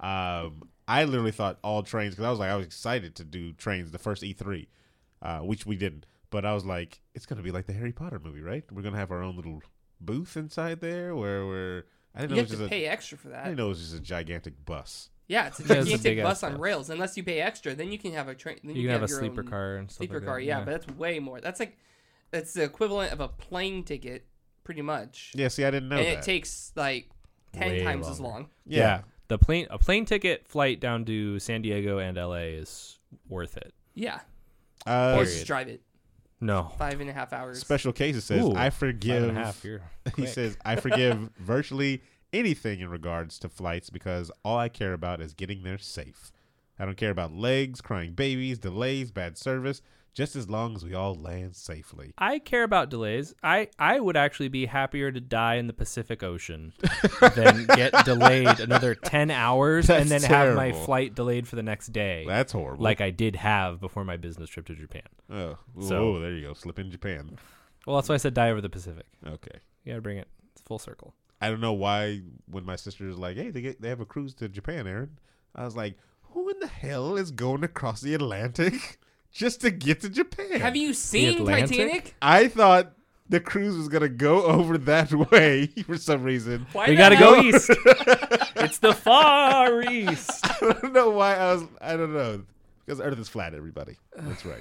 I literally thought all trains, because I was excited to do trains, the first E3, which we didn't. But I was like, it's going to be like the Harry Potter movie, right? We're going to have our own little booth inside there where I didn't know You it have was to pay extra for I that. didn't know it was just a gigantic bus. Yeah, it's a Yeah, it's a gigantic big-ass bus on bus. rails. Unless you pay extra, then you can have a train. You can have a your sleeper own car and stuff sleeper like that, car. Yeah, yeah. but that's way more. That's the equivalent of a plane ticket, pretty much. Yeah, see, I didn't know and that. it takes like 10 Way times as longer. long. Yeah. A plane ticket flight down to San Diego and LA is worth it. Yeah, Uh, or just drive it No. 5.5 hours. Special cases says, Ooh, I 5.5 forgive. You're He quick. says, I forgive virtually anything in regards to flights because all I care about is getting there safe. I don't care about legs, crying babies, delays, bad service, just as long as we all land safely. I care about delays. I would actually be happier to die in the Pacific Ocean than get delayed another 10 hours and then That's have my terrible. flight delayed for the next day. That's horrible. Like I did have before my business trip to Japan. Oh, So- there you go. Slip in Japan. Well, that's why I said die over the Pacific. Okay. You gotta bring it full circle. I don't know why when my sister is like, hey, they have a cruise to Japan, Aaron. I was like, who in the hell is going across the Atlantic just to get to Japan? Have you seen Atlantic? Titanic? I thought the cruise was going to go over that way for some reason. Why We the gotta hell- go east. It's the far east. I don't know why I don't know. Because Earth is flat, everybody. That's right.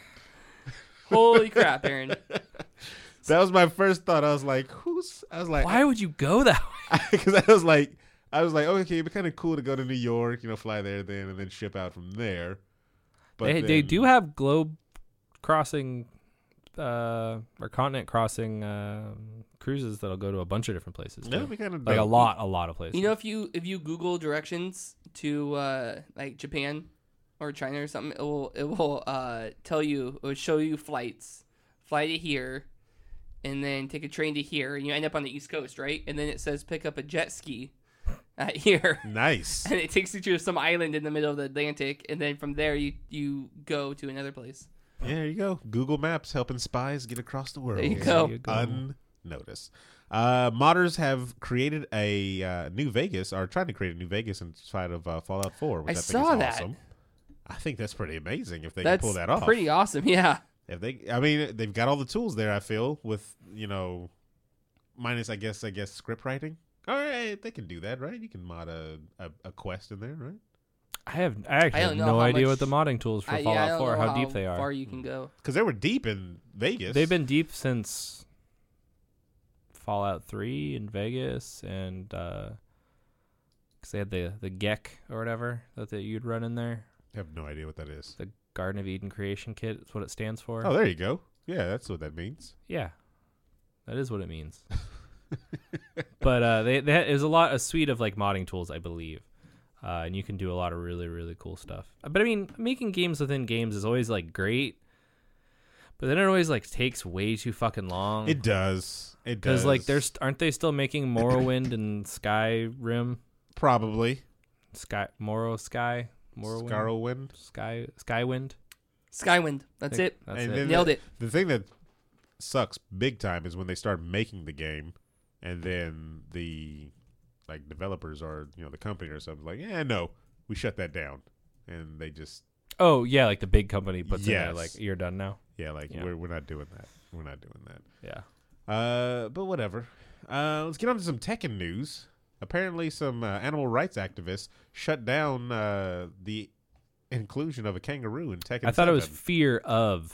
Holy crap, Aaron! That was my first thought. I was like, Why would you go that way? because I was like, okay, it'd be kind of cool to go to New York, fly there then, and then ship out from there. But They then- do have globe crossing or continent crossing cruises that'll go to a bunch of different places. That too. would be kind of Like a lot of places. You know, if you Google directions to like Japan or China or something, it will tell you, it will show you flights, fly to here, and then take a train to here, and you end up on the East Coast, right? And then it says pick up a jet ski at here, nice. and it takes you to some island in the middle of the Atlantic, and then from there you go to another place. Yeah, there you go. Google Maps helping spies get across the world. There you go. There you go. Unnoticed. Modders have created a New Vegas, or trying to create a New Vegas inside of Fallout 4, which I think saw is that. awesome. I think that's pretty amazing if they That's can pull that off. pretty awesome, yeah. If they've got all the tools there. I feel with minus I guess script writing. All right, they can do that, right? You can mod a quest in there, right? I actually have don't know no how idea much- what the modding tools for I Fallout don't 4 know how deep they are. far you can go. Because they were deep in Vegas. They've been deep since Fallout 3 in Vegas, and because they had the GEC or whatever that you'd run in there. I have no idea what that is. The Garden of Eden Creation Kit is what it stands for. Oh, there you go. Yeah, that's what that means. Yeah, that is what it means. But they it was a suite of like modding tools, I believe, and you can do a lot of really really cool stuff. But I mean, making games within games is always like great, but then it always like takes way too fucking long. It does. It because does. like aren't they still making Morrowind and Skyrim? probably Morrowind, Skywind. Skywind. Skywind. That's it. That's And it. then Nailed it. The thing that sucks big time is when they start making the game, and then the developers or the company or something like, no, we shut that down, and they just Oh yeah, like the big company puts in there Yes. like you're done now. Yeah. We're not doing that. We're not doing that. Yeah. But whatever. Let's get on to some Tekken news. Apparently, some animal rights activists shut down the inclusion of a kangaroo in Tekken. I thought it was 7. fear of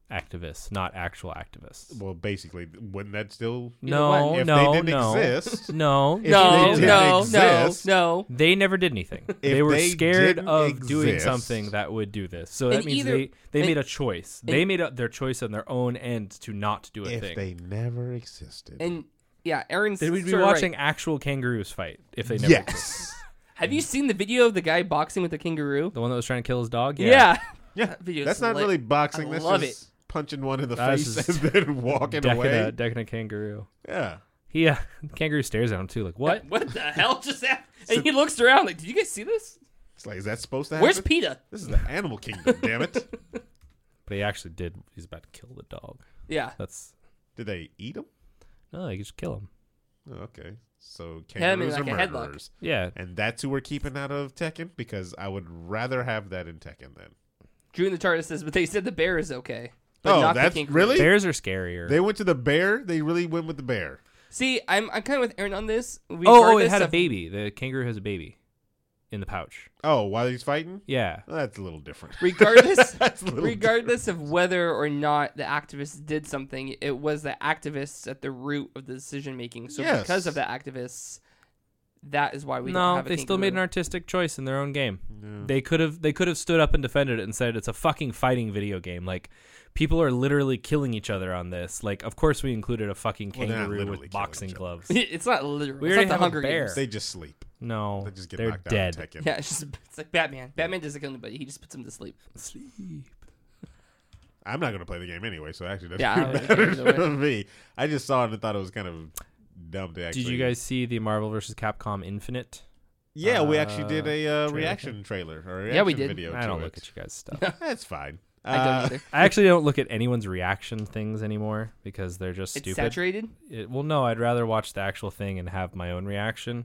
activists, not actual activists. Well, basically, wouldn't that still... No, if no, they didn't no. exist... No. If they didn't exist, no. They never did anything. They were they scared didn't of doing exist- something that would do this. So that And means either- they made a choice. They made their choice on their own end to not do a if thing. they never existed. And yeah, Aaron's Then we'd be sorta watching right. actual kangaroos fight if they never existed. Yes. Have you seen the video of the guy boxing with the kangaroo? The one that was trying to kill his dog? Yeah. Yeah, That video's that's not lit. really boxing. I That's love just punching one in the That's face just and then walking away. Decking a kangaroo. Yeah. The kangaroo stares at him too, like, what? What the hell just happened? And he looks around like, did you guys see this? It's like, is that supposed to happen? Where's PETA? This is the animal kingdom, damn it. But he actually did. He's about to kill the dog. Yeah. That's Did they eat him? no, you just kill him. Oh, okay. So Had him in, kangaroos like, are a headlock. murderers. Yeah, And that's who we're keeping out of Tekken? Because I would rather have that in Tekken then. Drew in the chart says, but they said the bear is okay. But Oh, not the that's kangaroo. really? bears are scarier. They went to the bear? They really went with the bear. See, I'm kind of with Aaron on this. it Regardless had a of- baby. The kangaroo has a baby in the pouch. Oh, while he's fighting? Yeah. Well, that's a little different. Regardless, That's a little regardless of whether or not the activists did something, it was the activists at the root of the decision making. So Yes. because of the activists, that is why we don't No, have a they still made an kangaroo. artistic choice in their own game. Yeah. They could have stood up and defended it and said it's a fucking fighting video game. Like, people are literally killing each other on this. Like, of course we included a fucking Well, they're not kangaroo literally with killing boxing each other. gloves. It's not literal. We It's already not have the a Hunger bear. Games. They just sleep. No, They just get they're knocked dead. out in Tekken. Yeah, it's like Batman. Batman doesn't kill anybody. He just puts them to sleep. Sleep. I'm not going to play the game anyway, so actually Yeah, doesn't I don't matter either way. to me. I just saw it and thought it was kind of dumb to actually... Did you guys see the Marvel vs. Capcom Infinite? Yeah, we actually did a trailer reaction trailer or a Yeah, we reaction did. video I to don't it. look at you guys' stuff. That's fine. I don't either. I actually don't look at anyone's reaction things anymore because they're just It's stupid. saturated. Well, no, I'd rather watch the actual thing and have my own reaction.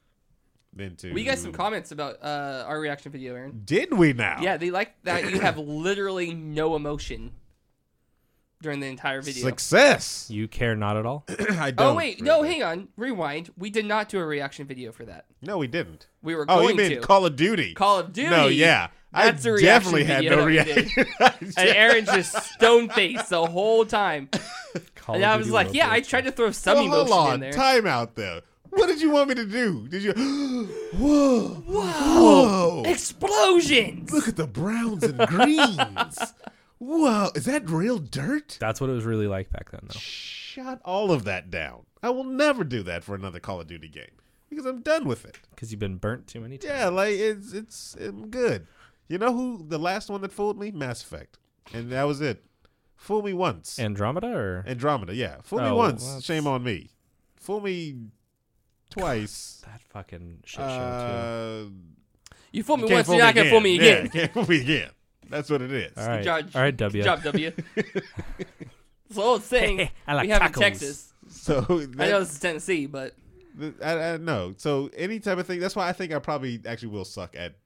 We got some comments about our reaction video, Aaron. Did we now? Yeah, they like that you have literally no emotion during the entire video. Success. You care not at all? I don't. Oh wait, no, really. hang on, rewind. We did not do a reaction video for that. No, we didn't. We were Oh, going you mean to Call of Duty? Call of Duty. No, yeah. That's I a reaction definitely had video no that we did. reaction. And Aaron's just stone faced the whole time. Call And of I was Duty like, World yeah, I War tried to throw some Well, hold emotion in on. there. Time out there. What did you want me to do? Did you? Whoa! Whoa! Explosions. Look at the browns and greens. Whoa! Is that real dirt? That's what it was really like back then, though. Shut all of that down. I will never do that for another Call of Duty game because I'm done with it. Because you've been burnt too many times. Yeah, like it's good. You know who the last one that fooled me? Mass Effect, and that was it. Fool me once. Andromeda or Andromeda, yeah. Fool me Oh, once. well, that's- Shame on me. Fool me twice. that fucking shit show You fooled me Can't once, fool you're not gonna fool me Yeah, again. can't fool me again. That's what it is. too. All right, Judge. all right, W. Good job, W. It's an old saying I like we have tacos. in Texas. So I know this is Tennessee, but I know. So any type of thing. That's why I think I probably actually will suck at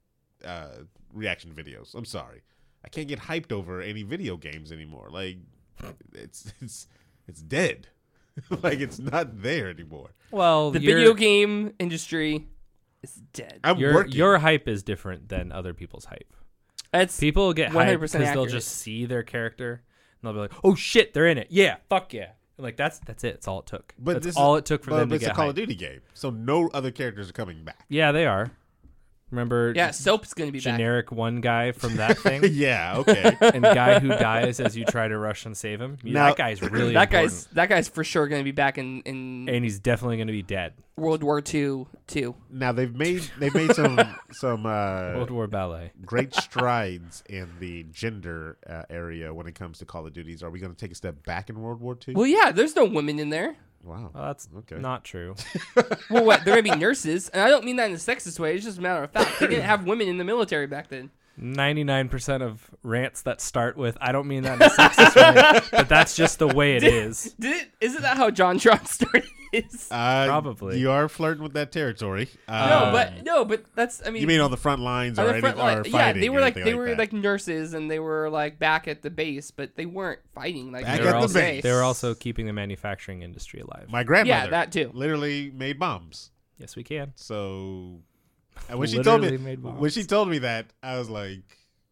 reaction videos. I'm sorry. I can't get hyped over any video games anymore. Like it's dead. Like it's not there anymore. Well, the video game industry is dead. I'm your working. your hype is different than other people's hype. That's People get hyped 100% because they'll accurate. just see their character and they'll be like, "Oh shit, they're in it! Yeah, fuck yeah!" And like that's it. It's all it took. But That's this all is, it took for but them to it's get a Call hyped. of Duty game, so no other characters are coming back. Yeah, they are. Remember? yeah. Soap's gonna be back. generic one guy from that thing. Yeah. Okay. And guy who dies as you try to rush and save him. Now- that guy's really That important. guy's for sure gonna be back in And he's definitely going to be dead. World War II too. Now they've made some World War Ballet. great strides in the gender area when it comes to Call of Duties. Are we going to take a step back in World War II? Well, yeah. There's no women in there. Wow. Well, that's Okay. not true. Well, what? They're gonna be nurses, and I don't mean that in a sexist way. It's just a matter of fact. They didn't have women in the military back then. 99% of rants that start with, I don't mean that in a sexist way, but that's just the way it is. Isn't that how JonTron started his? Probably. You are flirting with that territory. No, but that's. I mean, You mean on the front lines on or, the front or line, fighting? yeah, they were or like anything they were that? like nurses, and they were like back at the base, but they weren't fighting. Like Back they at were the also- base. They were also keeping the manufacturing industry alive. My grandmother. Yeah, that too. Literally made bombs. Yes, we can. So and when she told Literally made me bombs. when she told me that, I was like,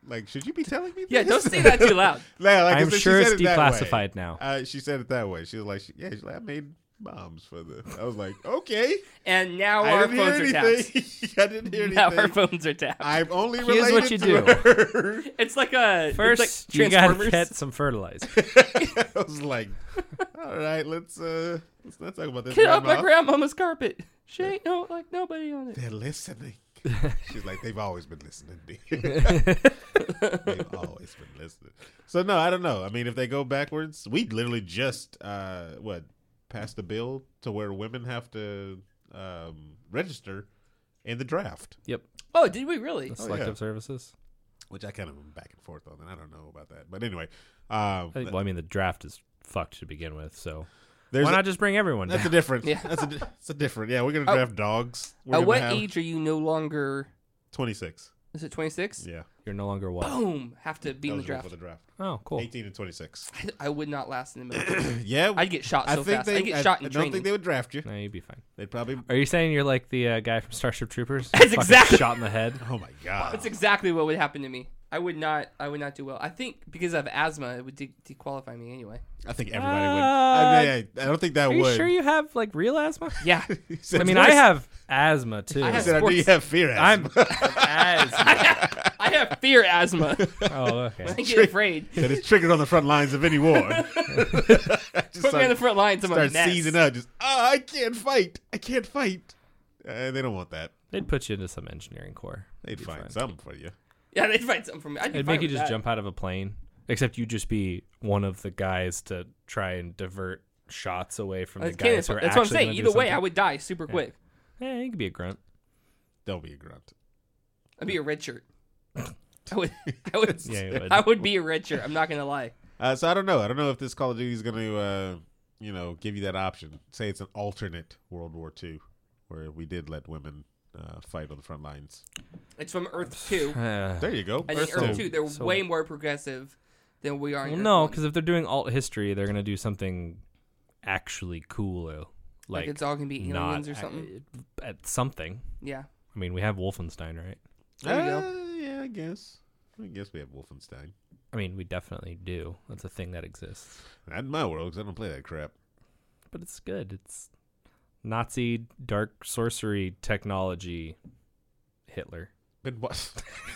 Like, should you be telling me this? Yeah, don't say that too loud. Yeah, like, I'm she sure said it's it that way. declassified now. She said it that way. She was like, she's like, I made bombs for the. I was like, okay. And now I our didn't hear phones are tapped. anything. I didn't hear anything. Now our phones are tapped. I'm only Here's related what you to do. her. It's like a First, it's like you gotta Transformers. get some fertilizer. I was like, all right, let's not talk about this. Get off my Grandma. grandmama's carpet. She ain't like nobody on it. They're listening. She's like, they've always been listening. They've always been listening. So no, I don't know. I mean, if they go backwards, we literally just passed the bill to where women have to register in the draft, Yep. Oh, did we really? The selective services. which I kind of am back and forth on, and I don't know about that. But anyway, I mean, the draft is fucked to begin with, so there's why not just bring everyone that's down? a different. Yeah. That's a different. Yeah, we're gonna draft dogs. We're At gonna what have age are you no longer? 26. Is it 26? Yeah, You're no longer what? Boom! Have to be in the eligible draft. for the draft. Oh, cool. 18 and 26. I would not last in the military. Yeah, I'd get shot so fast. I'd get I shot in don't training. think they would draft you. No, you'd be fine. They'd probably. Are you saying you're like the guy from Starship Troopers? That's Fucking exactly- shot in the head. Oh my god. That's exactly what would happen to me. I would not do well. I think because I have asthma, it would dequalify me anyway. I think everybody would. I don't think that Are you would. sure you have like real asthma? Yeah. He said, I mean, I have asthma too. I He have said, I do you sports- have fear I'm asthma. asthma. I have fear asthma. Oh, okay. I get afraid. That is triggered on the front lines of any war. Put me on the front lines. I'm a Start mess. seizing up. Just, I can't fight. I can't fight. They don't want that. They'd put you into some engineering corps. They'd Be find fine. something for you. Yeah, they'd find something for me. I'd be It'd fine make you with just that. jump out of a plane, except you'd just be one of the guys to try and divert shots away from the That's guys who are what I'm actually saying. gonna Either do way, I something. would die super quick. Yeah, you could be a grunt. Don't be a grunt. I'd be a red shirt. I would. Yeah, you would. I would be a red shirt. I'm not gonna lie. So I don't know. I don't know if this Call of Duty is going to, give you that option. Say it's an alternate World War II, where we did let women fight on the front lines. It's from Earth 2. There you go. And in Earth 2, they're so- way more progressive than we are in Well, Earth no, 1. because if they're doing alt history, they're gonna do something actually cool, like it's all gonna be not aliens or something. At something. Yeah. I mean, we have Wolfenstein, right? There you go. Yeah, I guess we have Wolfenstein. I mean, we definitely do. That's a thing that exists. Not in my world, because I don't play that crap. But it's good. It's Nazi dark sorcery technology. Hitler. Been what?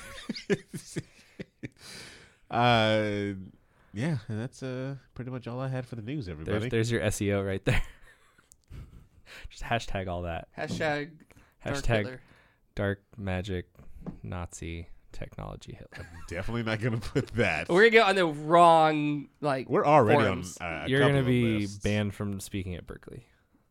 Yeah, and that's pretty much all I had for the news, everybody. There's your SEO right there. Just hashtag all that. Hashtag Dark Hashtag Hitler. dark magic Nazi technology Hitler. Definitely not going to put that. We're gonna get on the wrong We're already forums. on. You're going to be banned from speaking at Berkeley.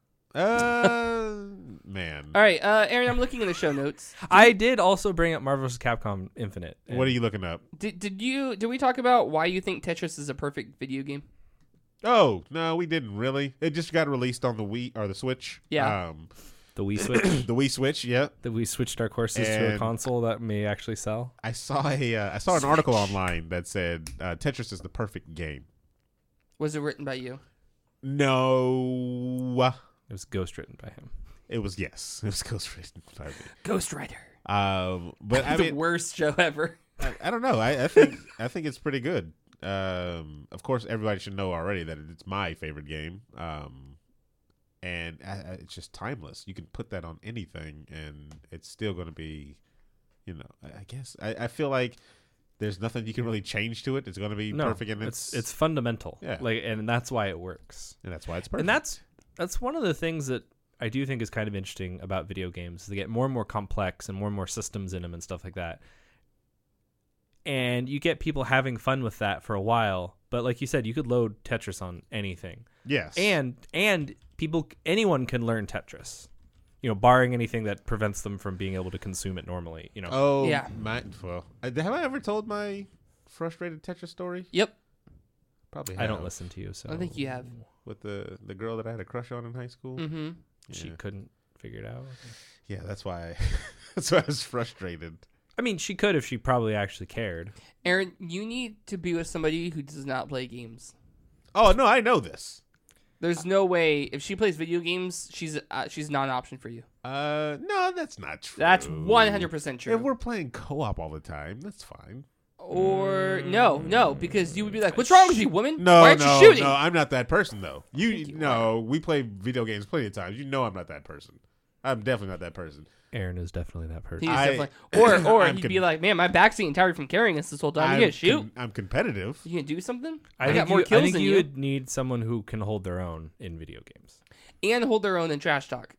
Man. All right, Aaron. I'm looking in the show notes. I did also bring up Marvel vs. Capcom Infinite. What are you looking up? Did we talk about why you think Tetris is a perfect video game? Oh no, we didn't really. It just got released on the Wii or the Switch. Yeah. The Wii Switch. The Wii Switch. Yeah. That we switched our courses to a And- console that may actually sell. I saw an article online that said Tetris is the perfect game. Was it written by you? No. It was ghostwritten by him. It was ghostwritten by me. Ghost Rider. But I the mean, worst show ever. I don't know. I think it's pretty good. Of course, everybody should know already that it's my favorite game. And it's just timeless. You can put that on anything, and it's still going to be, I guess. I feel like there's nothing you can really change to it. It's going to be perfect, and it's fundamental. Yeah. And that's why it works. and that's why it's perfect. And that's one of the things that I do think is kind of interesting about video games. They get more and more complex and more systems in them and stuff like that. And you get people having fun with that for a while. But like you said, you could load Tetris on anything. yes, And anyone can learn Tetris. Barring anything that prevents them from being able to consume it normally. Oh, Yeah. Have I ever told my frustrated Tetris story? Yep. Probably. I don't have. listen to you, so I think you have. With the girl that I had a crush on in high school. Mm-hmm. she Yeah. couldn't figure it out. Yeah, that's why. That's why I was frustrated. I mean, she could if she probably actually cared. Aaron, you need to be with somebody who does not play games. Oh no, I know this. There's no way if she plays video games, she's not an option for you. No, that's not true. That's 100% true. If we're playing co-op all the time, that's fine. Or no, because you would be like, "What's wrong with you, woman? No, Why aren't you shooting?" No, I'm not that person though. you We play video games plenty of times. You know I'm not that person. I'm definitely not that person. Aaron is definitely that person. He's definitely, or I'm he'd be like, "Man, my back's getting tired from carrying us this whole time. You gonna shoot? I'm competitive. You gonna do something? I got more kills than you you, would need someone who can hold their own in video games. and hold their own in trash talk.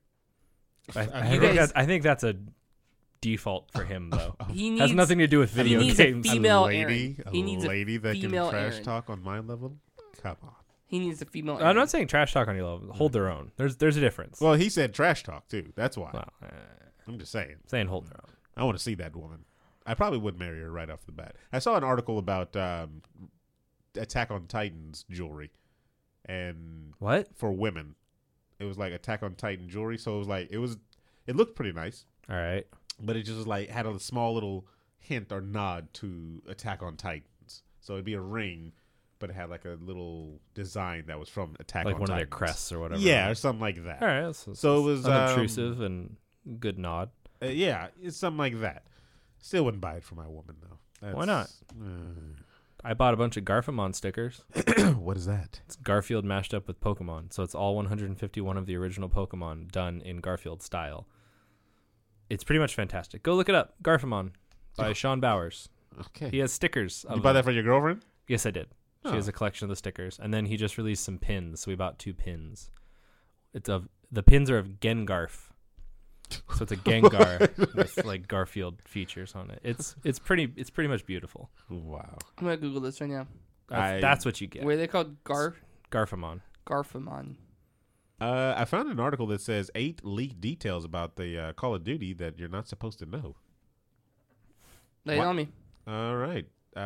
I think that's a default for him though. He needs Has nothing to do with video he needs games. A female a lady, Aaron. He needs a lady that can female trash Aaron. talk on my level. Come on. He needs a female. I'm Aaron. not saying trash talk on your level. Hold their own. There's a difference. Well, he said trash talk too. That's why. Well, I'm just saying. saying hold their own. I want to see that woman. I probably would marry her right off the bat. I saw an article about Attack on Titan's jewelry, and What? for women, it was like Attack on Titan jewelry. So it was like it looked pretty nice, All right. but it just was like had a small little hint or nod to Attack on Titans. So it'd be a ring, but it had like a little design that was from Attack Like on one Titans. of their crests or whatever. Yeah, or something like that. All right. So it was unobtrusive and good nod. Yeah, it's something like that. Still wouldn't buy it for my woman though. Why not? I bought a bunch of Garfamon stickers. What is that? It's Garfield mashed up with Pokemon. So it's all 151 of the original Pokemon done in Garfield style. It's pretty much fantastic. Go look it up. Garfamon by Sean Bowers. Okay. He has stickers. You bought that for your girlfriend? Yes, I did. She Oh. has a collection of the stickers. And then he just released some pins. So we bought 2 pins. The pins are of Gengarf. So it's a Gengar with like Garfield features on it. It's pretty much beautiful. Wow. I'm gonna Google this right now. That's what you get. What are they called? Garfamon. Garfamon. I found an article that says 8 leaked details about the Call of Duty that you're not supposed to know. Lay it What? on me. All right.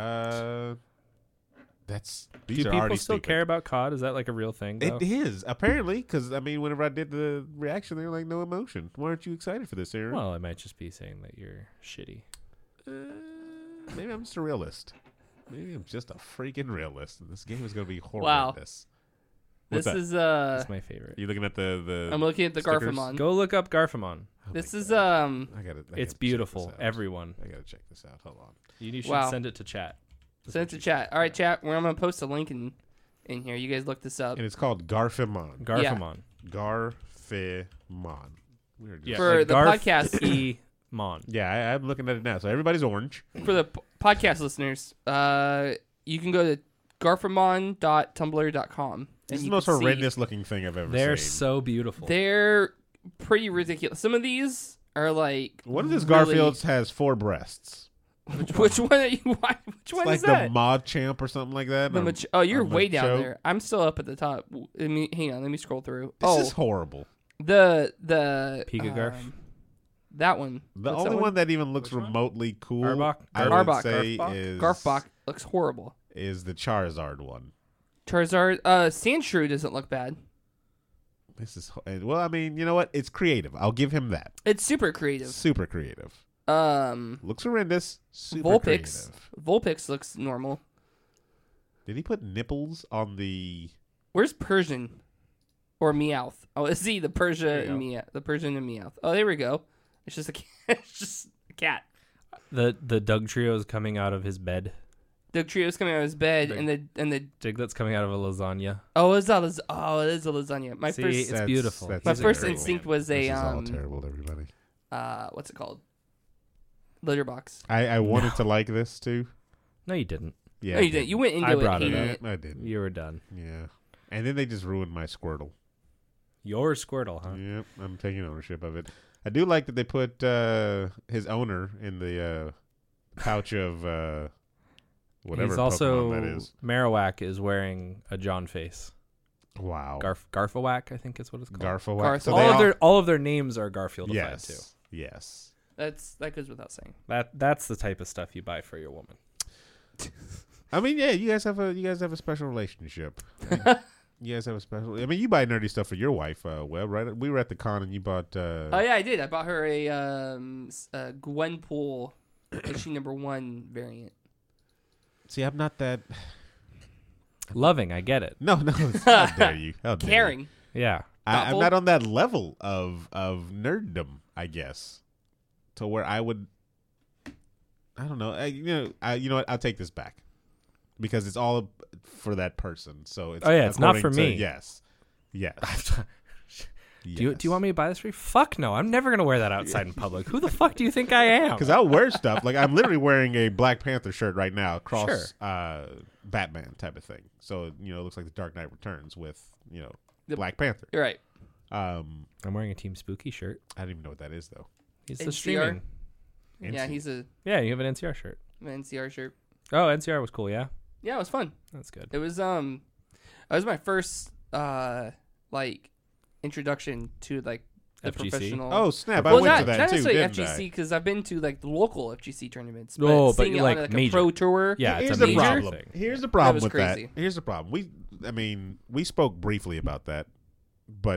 These Do are people already still stupid. care about COD? Is that like a real thing? Though? It is apparently because I mean, whenever I did the reaction, they were like, "No emotion." Why aren't you excited for this, Aaron? Well, I might just be saying that you're shitty. Maybe I'm just a realist. Maybe I'm just a freaking realist, and this game is going to be Wow. horrendous. This What's is That's my favorite. You looking at the? I'm looking at the stickers? Garfamon. Go look up Garfamon. Oh This my is God. I It's gotta beautiful. check this out. Everyone. I gotta check this out. Hold on. You should Wow. send it to chat. Send it to chat. All right, chat. I'm gonna post a link in here. You guys look this up. And it's called Garfamon. Garfamon. Garfamon. We're just- Yeah, For like the Garf podcast- E Mon. Yeah, I'm looking at it now. So everybody's orange. For the podcast listeners, you can go to garfamon.tumblr.com. This is the most horrendous looking thing I've ever They're seen. so beautiful. They're pretty ridiculous. Some of these are like. One of these really- Garfields has 4 breasts. Which one are you? Which It's one like is that? the Mod Champ or something like that. You're or way down Macho. there. I'm still up at the top. Hang on, let me scroll through. This is horrible. the Pika Garf? that one. The What's that only one that even looks Which one? remotely cool, Arbok? I would Arbok. say Garfbok? is Garfbok looks horrible. is the Charizard one. Charizard, Sandshrew doesn't look bad. This is well, I mean, you know what? It's creative. I'll give him that. It's super creative. Super creative. Vulpix. Looks horrendous. Super creative. Vulpix looks normal. Did he put nipples on the? Where's Persian or Meowth? Oh, is he the Persia There you and Meowth? The Persian and Meowth. Oh, there we go. It's just a cat. It's just a cat. The Doug Trio is coming out of his bed. Doug Trio's coming out of his bed, Big. and the Diglett's coming out of a lasagna. it is a lasagna. My See, first it's beautiful. that's my first terrible. instinct was This a is all terrible, everybody. what's it called? Litterbox. I wanted to like this too. No, you didn't. Yeah, No, you didn't. You went into I it brought it hating up. it. I didn't. You were done. Yeah, and then they just ruined my Squirtle. Your Squirtle, huh? Yep, I'm taking ownership of it. I do like that they put his owner in the pouch of whatever He's Pokemon also that is. Marowak is wearing a John face. Wow. Garfawak, I think is what it's called. Garfawak. Garth- So all they of their names are Garfieldified yes, too. yes. That goes without saying. That's the type of stuff you buy for your woman. I mean, yeah, you guys have a special relationship. You guys have a special. I mean, you buy nerdy stuff for your wife. Well, right? We were at the con and you bought. Oh yeah, I did. I bought her a Gwenpool issue #1 variant. See, I'm not that. Loving, I get it. No. How dare you? How dare you. Caring. Yeah. I'm Thoughtful. not on that level of nerddom, I guess, to where I would. I don't know. You know what? I'll take this back because it's all for that person. So it's it's not for me. Yes. Do you want me to buy this for you? Fuck no. I'm never going to wear that outside in public. Who the fuck do you think I am? Because I'll wear stuff. Like, I'm literally wearing a Black Panther shirt right now across Batman type of thing. So, it looks like the Dark Knight Returns with, Black Panther. You're right. I'm wearing a Team Spooky shirt. I don't even know what that is, though. He's the NCR? streaming. Yeah, he's a... Yeah, you have an NCR shirt. An NCR shirt. Oh, NCR was cool, yeah? Yeah, it was fun. That's good. It was my first, introduction to, the FGC? professional... Oh, snap. Well, I went not to that, too, necessarily didn't FGC, because I've been to, the local FGC tournaments. But but seeing it like on, major. a pro tour... Yeah, Here's it's the a major problem. thing. Here's the problem was with crazy. that. Here's the problem. We spoke briefly about that, but...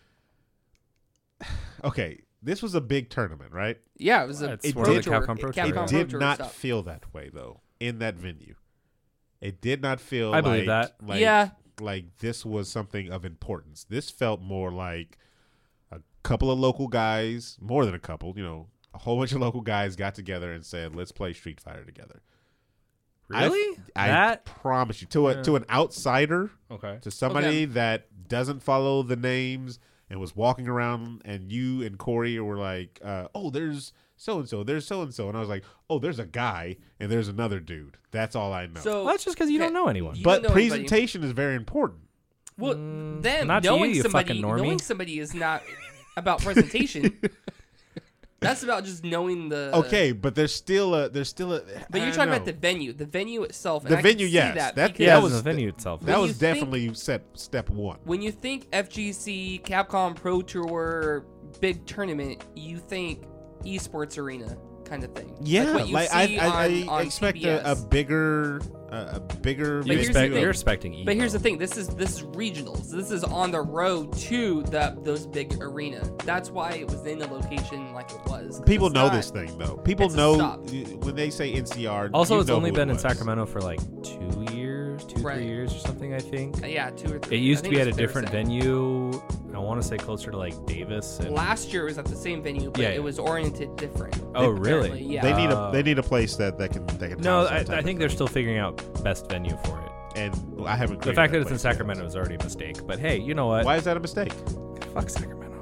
Okay, this was a big tournament, right? Yeah, it was a It's pro one of the tour. Capcom Pro Tour, Capcom yeah. It Pro did Tour not stuff. feel that way, though, in that venue. It did not feel I believe that. like this was something of importance. This felt more like a couple of local guys, more than a couple, a whole bunch of local guys got together and said, let's play Street Fighter together. Really? I promise you. To an outsider, Okay. to somebody that doesn't follow the names and was walking around, and you and Corey were like, oh, there's so-and-so, there's so-and-so. And I was like, oh, there's a guy and there's another dude. That's all I know. So Well, that's just because you don't know anyone. You but don't know anybody. presentation is very important. Well, them not to knowing you, you somebody, fucking normie. knowing somebody is not about presentation. That's about just knowing the. Okay, but there's still a. But you're I talking don't about the know. venue itself. And The I can venue, see yes. That That- because Yeah, that that was was the venue itself. That When was you think- definitely step one. when you think FGC, Capcom Pro Tour, big tournament, you think esports arena kind of thing. Yeah, like what you like see I on expect TBS. a bigger But You here's the expect, thing. you're expecting Evo. But here's the thing: this is regionals. This is on the road to those big arena. That's why it was in the location like it was. 'Cause People it's know not- this thing though. People it's a know stop. when they say NCR. Also, you it's know only who been it in was. Sacramento for like 2 years, two, Right. 3 years or something, I think. Yeah, 2 or 3. It used I to think be at a it's what they were different saying. venue. I want to say closer to like Davis. And, Last year it was at the same venue, but Yeah, it yeah. was oriented different. oh, apparently, really? yeah. They need a place that can No, house that type I of think they're thing. still figuring out best venue for it. And I haven't. The created fact that it's in place yet. Sacramento is already a mistake. But hey, you know what? Why is that a mistake? Fuck Sacramento.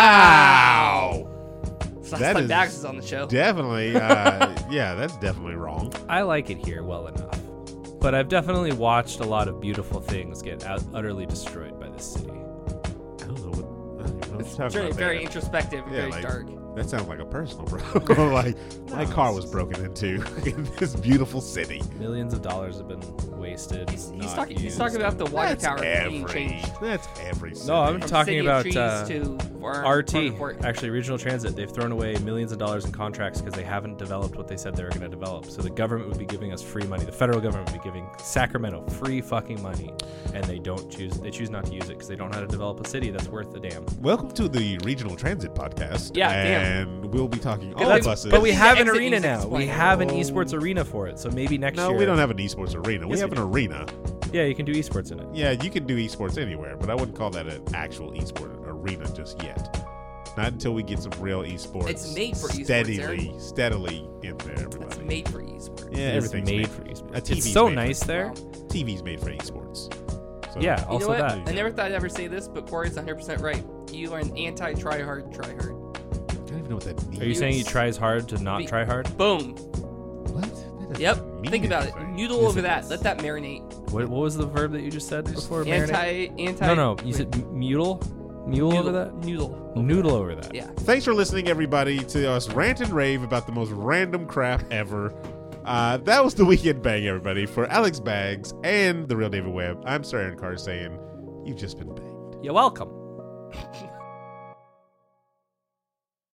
Wow. So That that's why is Bags is on the show. Definitely. Yeah, that's definitely wrong. I like it here well enough. But I've definitely watched a lot of beautiful things get utterly destroyed by this city. I don't know what. I don't know what It's you're talking about very there. introspective and Yeah, very like- dark. That sounds like a personal, bro. Like my car was broken into in this beautiful city. Millions of dollars have been wasted. He's not talking used. about the water That's tower being every. changed. That's every. City. No, I'm From talking City of about Trees to RT, Port. actually Regional Transit. They've thrown away millions of dollars in contracts because they haven't developed what they said they were going to develop. So the government would be giving us free money. The federal government would be giving Sacramento free fucking money, and they choose not to use it because they don't know how to develop a city that's worth the damn. Welcome to the Regional Transit Podcast. Yeah, damn. and we'll be talking all That's- buses. But we the have an exit arena music now. is We playing. have an esports arena for it. So maybe next no, year. we don't have an esports arena. We Yes, have we an do. arena. Yeah, you can do esports in it. Yeah, you can do esports anywhere, but I wouldn't call that an actual esport arena just yet. Not until we get some real esports. It's made for esports, steadily in there. Everybody. That's made for esports. Yeah, It is everything's made for esports. A TV's It's so made for- nice there. Wow. TV's made for esports. So, Yeah, You also know what? that. I never thought I'd ever say this, but Corey's 100% right. You are an anti-tryhard. I don't even know what that means. Are you saying he tries hard to not Be- try hard? Boom. What? That doesn't Yep. mean Think about it. anything. Noodle Yes, over it that. does. Let that marinate. What was the verb that you just said before? marinate? Anti. No. You said mule over that. Noodle. Noodle over that. Yeah. Thanks for listening, everybody, to us rant and rave about the most random crap ever. That was the Weekend Bang, everybody. For Alex Bags and the real David Webb, I'm Sir Aaron Carr saying, you've just been banged. You're welcome.